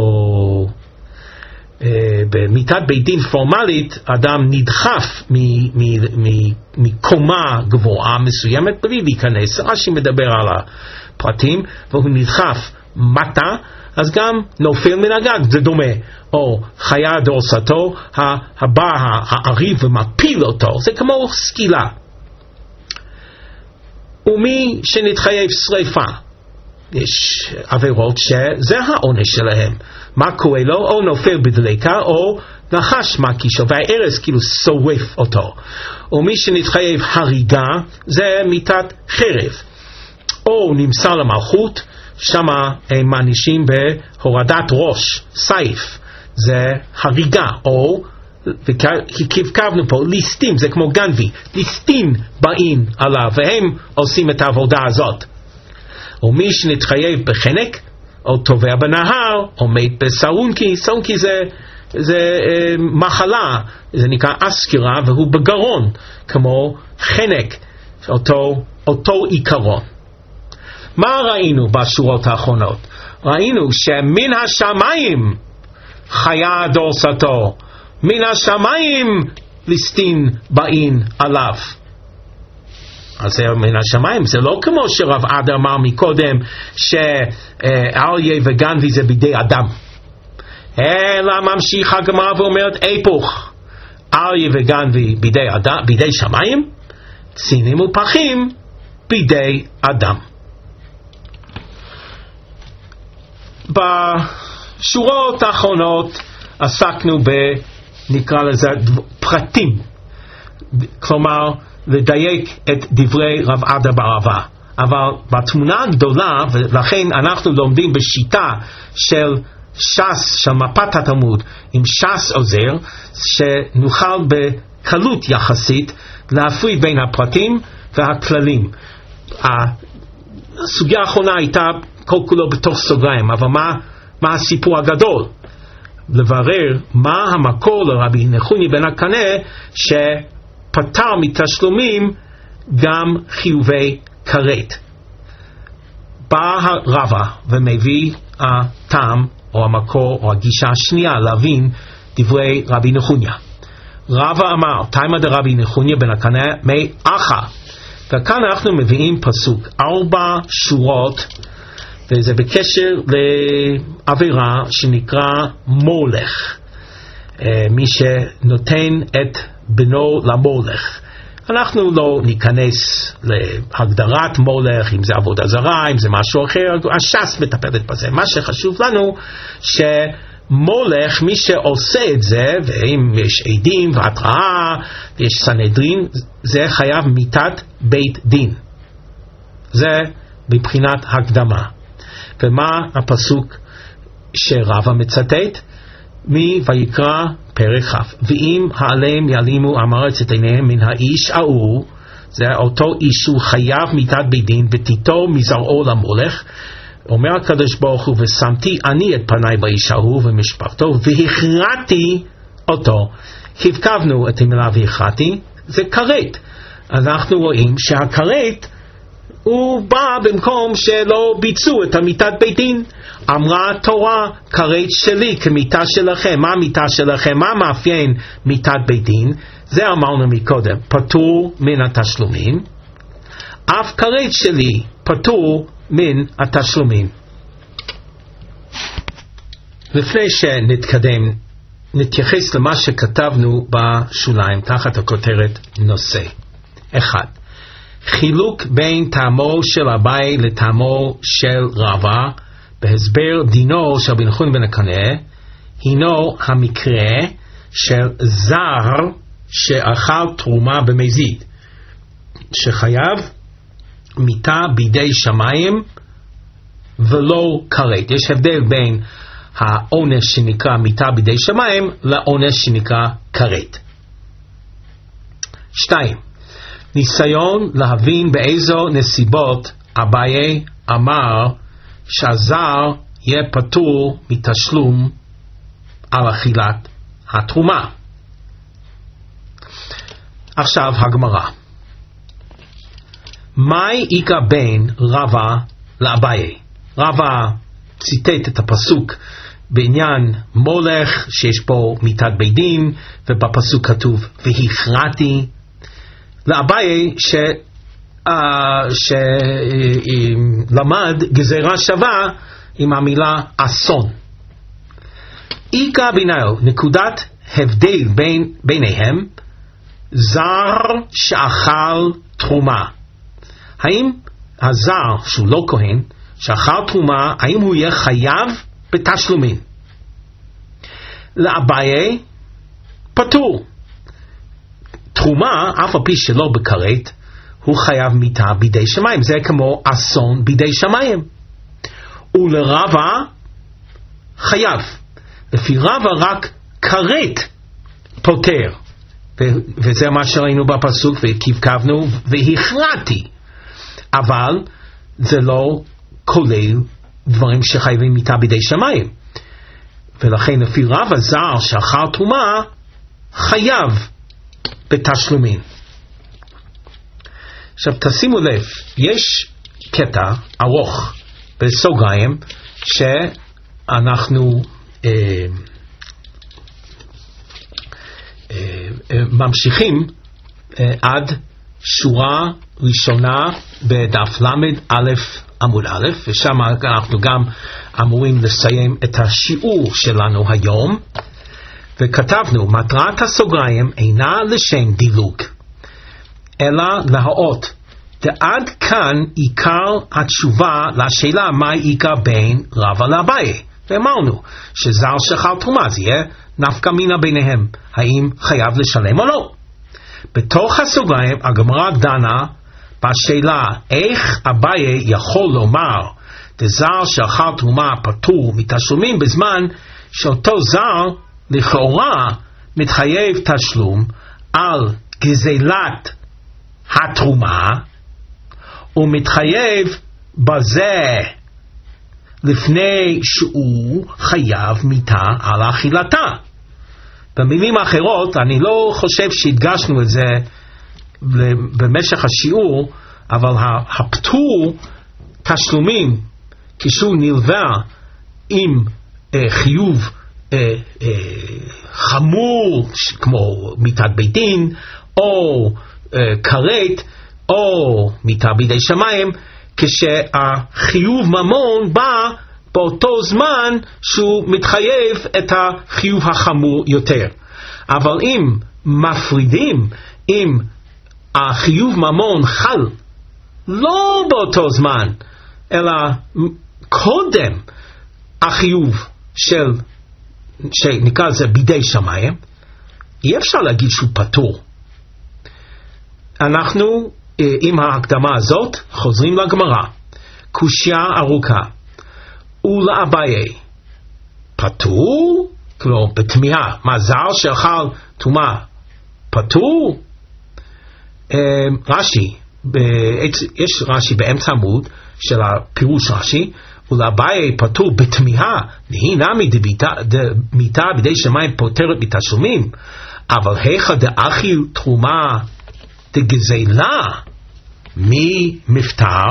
במיתת בית דין פורמלית אדם נדחף מקומה גבוהה מסוימת בלי להיכנס, רש"י מדבר על הפרטים, והוא נדחף מטה, אז גם נופל מן הגג, זה דומה. או חיה דורסתו, הבא העריב ומפיל אותו, זה כמו סקילה. ומי שנתחייב שריפה, יש עבירות שזה העונש שלהם. מה קורה לו? או נופל בדלקה או נחש מקישו והארז כאילו שורף אותו. ומי שנתחייב הריגה זה מיתת חרב, או נמסר למלכות, שמה הם מענישים בהורדת ראש, סייף, זה הריגה. או וכבקבנו פה ליסטים, זה כמו גנבי, ליסטים באים עליו והם עושים את העבודה הזאת. או מי שנתחייב בחנק או טובע בנהר או מת בסרונקי, סרונקי זה, זה אה, מחלה, זה נקרא אסקירה והוא בגרון, כמו חנק, אותו, אותו עיקרון. מה ראינו בשורות האחרונות? ראינו שמן השמיים חיה דורסתו, מן השמיים ליסטין באין עליו. אז זה מן השמיים, זה לא כמו שרב עדה אמר מקודם שאריה וגנבי זה בידי אדם, אלא ממשיך הגמרא ואומרת היפוך, אריה וגנבי בידי אדם, בידי שמיים, צינים ופחים בידי אדם. בשורות האחרונות עסקנו ב, נקרא לזה, פרטים, כלומר לדייק את דברי רב עדה בר אבא. אבל בתמונה הגדולה, ולכן אנחנו לומדים בשיטה של ש"ס, של מפת התלמוד, עם ש"ס עוזר, שנוכל בקלות יחסית להפריד בין הפרטים והכללים. הסוגיה האחרונה הייתה כל כולו בתוך סוגריים, אבל מה, מה הסיפור הגדול? לברר מה המקור לרבי נחוניה בן הקנה שפטר מתשלומים גם חיובי כרת. בא הרבה ומביא הטעם או המקור או הגישה השנייה להבין דברי רבי נחוניה. רבה אמר, תימא דרבי נחוניה בן הקנה מי אחא. וכאן אנחנו מביאים פסוק, ארבע שורות, וזה בקשר לעבירה שנקרא מולך. מי שנותן את בנו למולך. אנחנו לא ניכנס להגדרת מולך, אם זה עבודה זרה, אם זה משהו אחר, הש"ס מטפלת בזה. מה שחשוב לנו, שמולך, מי שעושה את זה, ואם יש עדים והתראה, ויש סנהדרין, זה חייב מיתת בית דין. זה מבחינת הקדמה. ומה הפסוק שרבה מצטט? מויקרא פרק כ', ואם העליהם יעלימו המארץ את עיניהם מן האיש ההוא, זה אותו איש הוא חייב מיתת בית דין, ותיטור מזרעו למולך. אומר הקדוש ברוך הוא, ושמתי אני את פניי באיש ההוא ומשפחתו והכרעתי אותו. הבקבנו את המילה והכרעתי, זה כרת. אנחנו רואים שהכרת הוא בא במקום שלא ביצעו את המיתת בית דין. אמרה התורה, כרת שלי כמיתה שלכם. מה המיתה שלכם? מה מאפיין מיתת בית דין? זה אמרנו מקודם, פטור מן התשלומים. אף כרת שלי פטור מן התשלומים. לפני שנתקדם, נתייחס למה שכתבנו בשוליים תחת הכותרת נושא. אחד, חילוק בין טעמו של אביי לטעמו של רבה בהסבר דינו של רבי נחוניה בן הקנה הינו המקרה של זר שאכל תרומה במזיד שחייב מיתה בידי שמיים ולא כרת. יש הבדל בין העונש שנקרא מיתה בידי שמיים לעונש שנקרא כרת. שתיים, ניסיון להבין באיזו נסיבות אביי אמר שהזר יהיה פטור מתשלום על אכילת התרומה. עכשיו הגמרא, מהי איכא בין רבה לאביי? רבה ציטט את הפסוק בעניין מולך שיש פה מיתת בית דין, ובפסוק כתוב והכרעתי. לאביי ש uh, שלמד גזירה שווה עם המילה אסון. איכא ביניהו, נקודת הבדל בין, ביניהם, זר שאכל תרומה. האם הזר שהוא לא כהן שאכל תרומה, האם הוא יהיה חייב בתשלומים? לאביי פטור. תרומה, אף על פי שלא בכרת, הוא חייב מיתה בידי שמיים. זה כמו אסון בידי שמיים. ולרבה חייב. לפי רבה רק כרת פוטר. ו- וזה מה שראינו בפסוק, והקבקבנו והכרעתי. אבל זה לא כולל דברים שחייבים מיתה בידי שמיים. ולכן לפי רבה זר שאכל תרומה חייב בתשלומים. עכשיו תשימו לב, יש קטע ארוך בסוגריים שאנחנו אה, אה, אה, ממשיכים אה, עד שורה ראשונה בדף למד א' עמוד א', ושם אנחנו גם אמורים לסיים את השיעור שלנו היום. וכתבנו, מטרת הסוגריים אינה לשם דילוג, אלא להראות ועד כאן עיקר התשובה לשאלה מה עיקר בין רבא לאביי. ואמרנו שזר שאכל תרומה זה יהיה נפקא מינה ביניהם, האם חייב לשלם או לא. בתוך הסוגריים הגמרא דנה בשאלה איך אביי יכול לומר דזר שאכל תרומה פטור מתשלומים בזמן שאותו זר לכאורה מתחייב תשלום על גזלת התרומה ומתחייב בזה לפני שהוא חייב מיתה על אכילתה. במילים אחרות, אני לא חושב שהדגשנו את זה במשך השיעור, אבל הפטור תשלומים כשהוא נלווה עם אה, חיוב אה, אה, חמור כמו מיתת בית דין או אה, כרת או מיתה בידי שמיים, כשהחיוב ממון בא באותו זמן שהוא מתחייב את החיוב החמור יותר. אבל אם מפרידים, אם החיוב ממון חל לא באותו זמן אלא קודם החיוב של שנקרא זה בידי שמיים, אי אפשר להגיד שהוא פטור. אנחנו עם ההקדמה הזאת חוזרים לגמרא. קושיה ארוכה. ולאביי פטור? כלומר בתמיהה, מה זר שאכל תרומה פטור? רש"י, יש רש"י באמצע עמוד של הפירוש רש"י, ולאביי פטור בתמיהה, והיא נמי דמיתה בידי שמיים פוטרת מתשלומים, אבל היכא דאכיל תרומה דגזלה מי מפטר?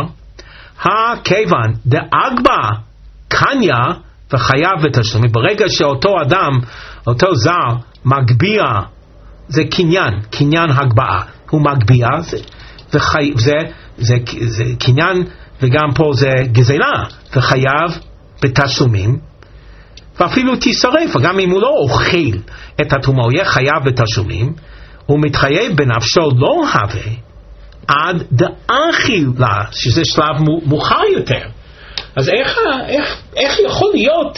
הכיוון דאגבה קניה וחייב בתשלומים. ברגע שאותו אדם, אותו זר מגביה, זה קניין, קניין הגבעה, הוא מגביה, זה, וחי, זה, זה, זה קניין, וגם פה זה גזלה, וחייב בתשלומים, ואפילו תשרף, גם אם הוא לא אוכל את התרומה, הוא יהיה חייב בתשלומים, הוא מתחייב בנפשו לא הווה עד דאכילה, שזה שלב מאוחר יותר. אז איך, איך, איך יכול להיות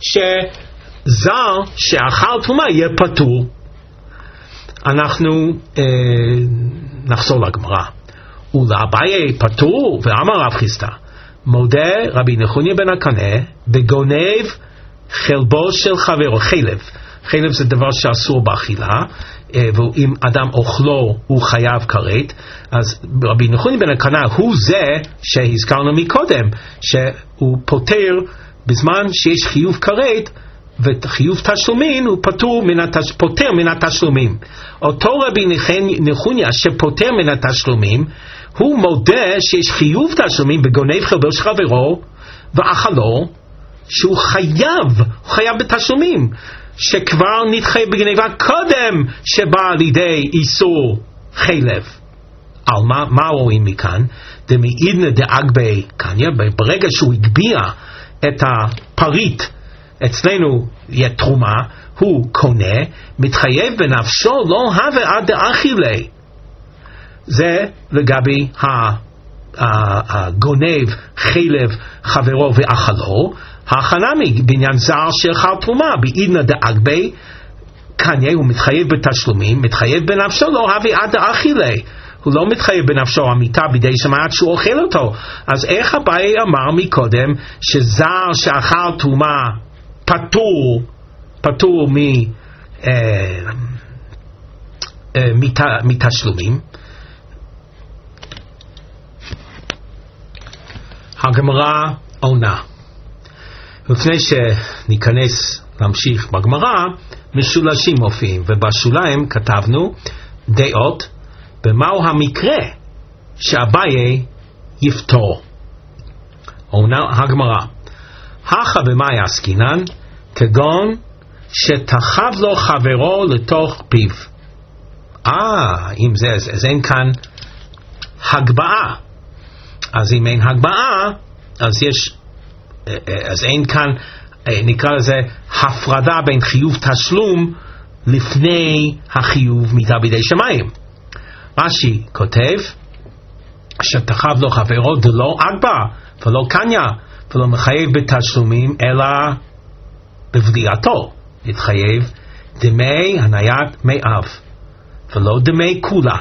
שזר שאכל תרומה יהיה פטור? אנחנו אה, נחזור לגמרא. ולאביי פטור, ואמר רב חיסדא, מודה רבי נחוניה בן הקנה בגונב חלבו של חברו. חלב, חלב זה דבר שאסור באכילה, ואם אדם אוכלו הוא חייב כרת. אז רבי נחוניה בן הקנה הוא זה שהזכרנו מקודם, שהוא פוטר בזמן שיש חיוב כרת וחיוב תשלומים, הוא פוטר מן, התש... פוטר מן התשלומים. אותו רבי נחוניה שפוטר מן התשלומים, הוא מודה שיש חיוב תשלומים בגונב חלבו של חברו ואכלו, שהוא חייב, הוא חייב בתשלומים, שכבר נתחייב בגניבה קודם שבא לידי איסור חלב. על מה, מה רואים מכאן? דמעידנא דאגבי קניה, ברגע שהוא הגביע את הפריט, אצלנו יהיה תרומה, הוא קונה, מתחייב בנפשו לא הווה עד דאכילי. זה לגבי הגונב חלב חברו ואכלו. החנמי בעניין זר שאכל תרומה, בעידנא דאגבי קניה, הוא מתחייב בתשלומים, מתחייב בנפשו לא הווה עד דאכילי. הוא לא מתחייב בנפשו המיתה בידי שמיים עד שהוא אוכל אותו. אז איך אביי אמר מקודם שזר שאכל תרומה פטור, פטור מ, אה, אה, מת, מתשלומים? הגמרא עונה. לפני שניכנס להמשיך בגמרא, משולשים מופיעים, ובשוליים כתבנו דעות במהו המקרה שאביי יפתור. עונה הגמרא, הכא במאי עסקינן, כגון שתחב לו חברו לתוך פיו. אה, אם זה, אז, אז אין כאן הגבעה. אז אם אין הגבעה, אז יש, אז אין כאן, נקרא לזה הפרדה בין חיוב תשלום לפני החיוב מיתה בידי שמיים. רש"י כותב, שתחב לו חברו דלא אגבה ולא קניה ולא מחייב בתשלומים אלא בבליעתו, יתחייב דמי הניית מי אב ולא דמי כולה.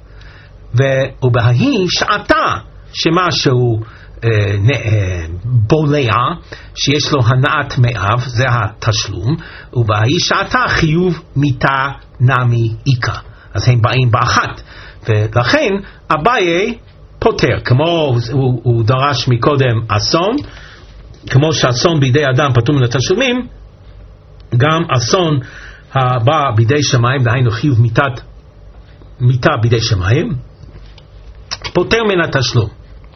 ובהי שעתה שמשהו אה, אה, בולע שיש לו הנעת מי אב, זה התשלום, ובהי שעתה חיוב מיתה נמי איקה, אז הם באים באחת, ולכן אביי פותר, כמו הוא, הוא דרש מקודם אסון, כמו שאסון בידי אדם פטור מן התשלומים, גם אסון הבא בידי שמיים, דהיינו חיוב מיתת מיתה בידי שמיים, פותר מן התשלום.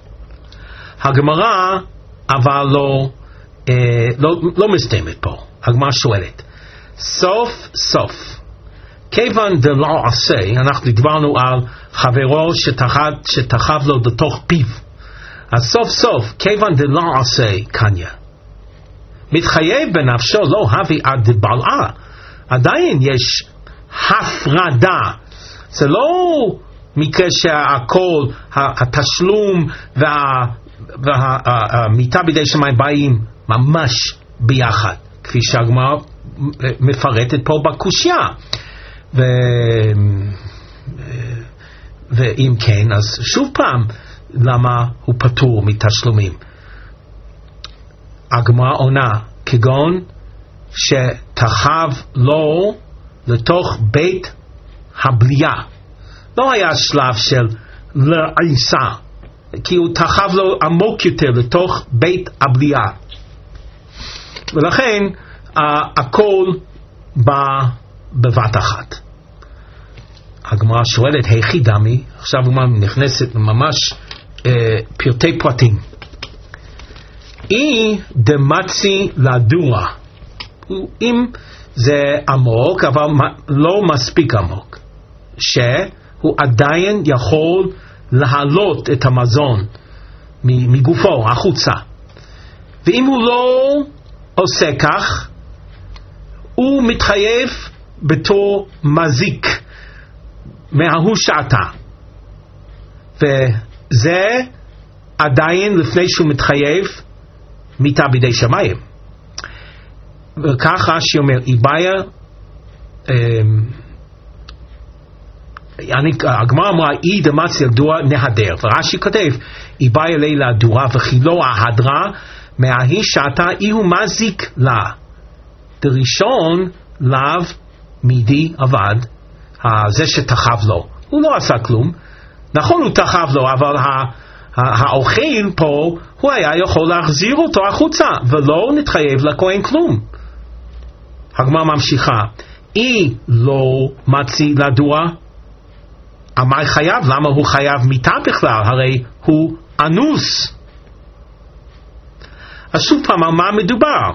הגמרא אבל לא, אה, לא, לא מסתיימת פה. הגמרא שואלת, סוף סוף כיוון דלא עשה, אנחנו דיברנו על חברו שתחב, שתחב לו בתוך פיו, אז סוף סוף כיוון דלא עשה קניה, מתחייב בנפשו לא הביא עד דבלעה, עדיין יש הפרדה, זה לא מקרה שהכל, התשלום והמיתה בידי שמיים באים ממש ביחד, כפי שהגמרא מפרטת פה בקושיה. ו... ואם כן, אז שוב פעם, למה הוא פטור מתשלומים? הגמרא עונה, כגון שתחב לו לתוך בית הבליעה. לא היה שלב של לעיסה, כי הוא תחב לו עמוק יותר לתוך בית הבליעה, ולכן uh, הכל בא בבת אחת. הגמרא שואלת, היכי דמי, עכשיו הוא נכנסת ממש uh, פרטי פרטים. אי דמצי לדוע, אם זה עמוק אבל לא מספיק עמוק, שהוא עדיין יכול להעלות את המזון מגופו החוצה, ואם הוא לא עושה כך, הוא מתחייב בתור מזיק מההוא שעתה, וזה עדיין לפני שהוא מתחייב מיתה בידי שמיים. וככה שאומר איבאיה, הגמרא אמרה אי דמצי לדוע נהדר, ורש"י כותב איבאיה לילה דורה וכילו ההדרה מההיא שעתה אי הוא מזיק לה, דראשון לאו מידי עבד, זה שתחב לו, הוא לא עשה כלום, נכון הוא תחב לו, אבל האוכל פה הוא היה יכול להחזיר אותו החוצה ולא נתחייב לכהן כלום. הגמרא ממשיכה, אי לא מצי לדוע, אמר חייב, למה הוא חייב מיתה בכלל? הרי הוא אנוס. אז שוב פעם, על מה מדובר?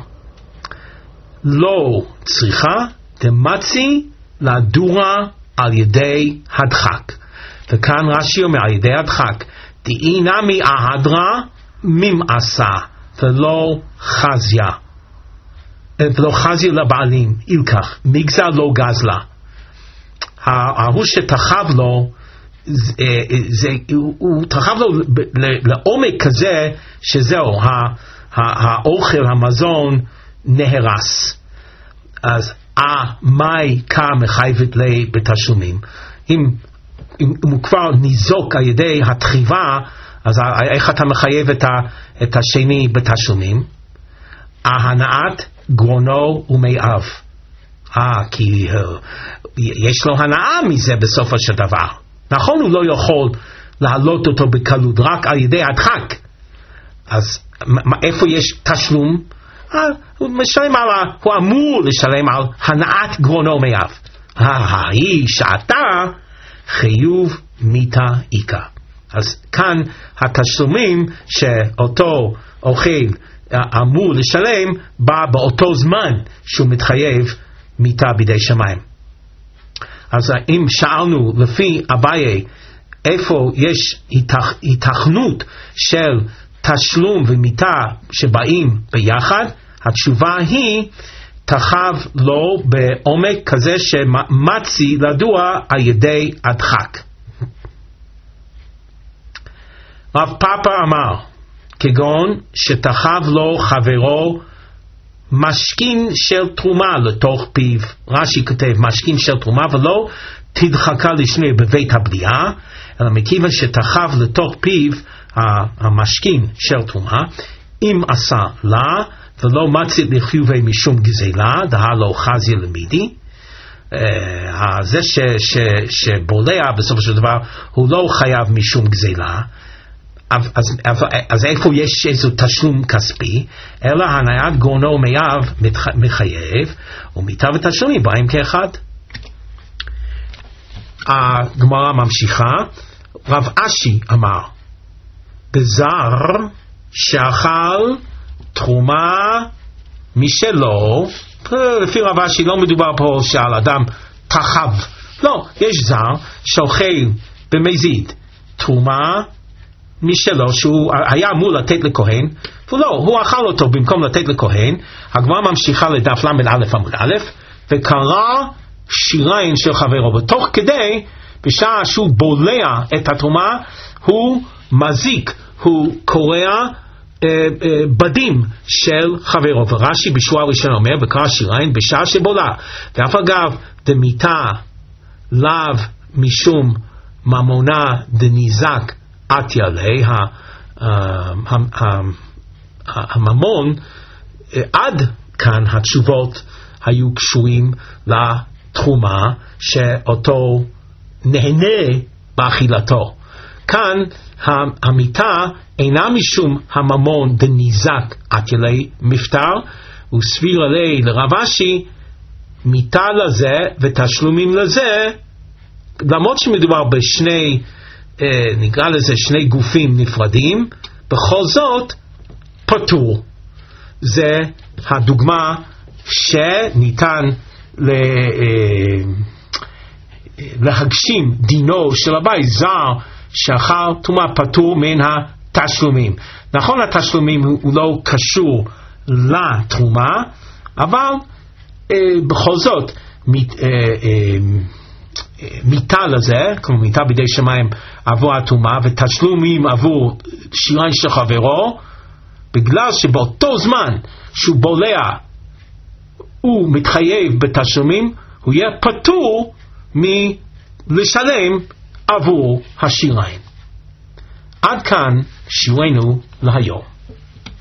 לא צריכה דמצי לדוע על ידי הדחק. וכאן רש"י אומר על ידי הדחק, דאי נמי ההדרה ממעשה ולא חזיה, ולא חזיה לבעלים, אילקח מגזר לא גזלה. ההוא שתחב לו, זה, זה, הוא, הוא תחב לו לעומק כזה שזהו, האוכל, המזון נהרס. אז אה, מאי כא מחייבת לי בתשלומים. אם, אם, אם הוא כבר ניזוק על ידי התחיבה, אז איך אתה מחייב את, ה, את השני בתשלומים? ההנעת גרונו ומאב. אה, כי uh, יש לו הנאה מזה בסופו של דבר. נכון, הוא לא יכול להעלות אותו בקלות, רק על ידי הדחק. אז איפה יש תשלום? אה, הוא משלם על, הוא אמור לשלם על הנעת גרונו מאב. אה, היא שעתה חיוב מיתה איקה. אז כאן התשלומים שאותו אוכל אמור לשלם בא באותו זמן שהוא מתחייב מיתה בידי שמיים. אז אם שאלנו לפי אביי איפה יש התכ... התכנות של תשלום ומיתה שבאים ביחד, התשובה היא תחב לו בעומק כזה שמצי לדוע על ידי הדחק. רב פאפא אמר, כגון שתחב לו חברו משכין של תרומה לתוך פיו. רש"י כותב משכין של תרומה ולא תדחקה לשני בבית הבליעה, אלא מכיוון שתחב לתוך פיו המשכין של תרומה, אם עשה לה ולא מצית לחיובי משום גזילה, דהה לו חזי למידי, זה ש, ש, שבולע בסופו של דבר הוא לא חייב משום גזילה, אז, אז, אז איפה יש איזו תשלום כספי, אלא הנעת גורנו מייב מחייב, ומיטב התשלומים באים כאחד. הגמרא ממשיכה, רב אשי אמר, בזר שאכל תרומה משלו, לפי רב אשי לא מדובר פה שעל אדם תחב, לא, יש זר שאוכל במזיד תרומה משלו שהוא היה אמור לתת לכהן, ולא, הוא אכל אותו במקום לתת לכהן. הגמרא ממשיכה לדף למד א' עמוד א', וקרא שיריים של חברו, ותוך כדי בשעה שהוא בולע את התרומה הוא מזיק, הוא קורע אה, אה, בדים של חברו. ורש"י בשורה הראשונה אומר, וקרא שיריים בשעה שבולע, ואף אגב דמיתה לאו משום ממונה דניזק עטיה לי, הממון, עד כאן התשובות היו קשורים לתרומה שאותו נהנה באכילתו. כאן המיטה אינה משום הממון דניזק עטיה לי מפטר, וסביר עלי לרב אשי מיטה לזה ותשלומים לזה, למרות שמדובר בשני נקרא לזה שני גופים נפרדים, בכל זאת פטור. זה הדוגמה שניתן להגשים דינו של הבית זר שאכל תרומה פטור מן התשלומים. נכון, התשלומים הוא לא קשור לתרומה, אבל בכל זאת מיטה לזה, כמו מיטה בידי שמיים עבור התרומה, ותשלומים עבור שיריים של חברו, בגלל שבאותו זמן שהוא בולע הוא מתחייב בתשלומים, הוא יהיה פטור מלשלם עבור השיריים. עד כאן שיעורנו להיום.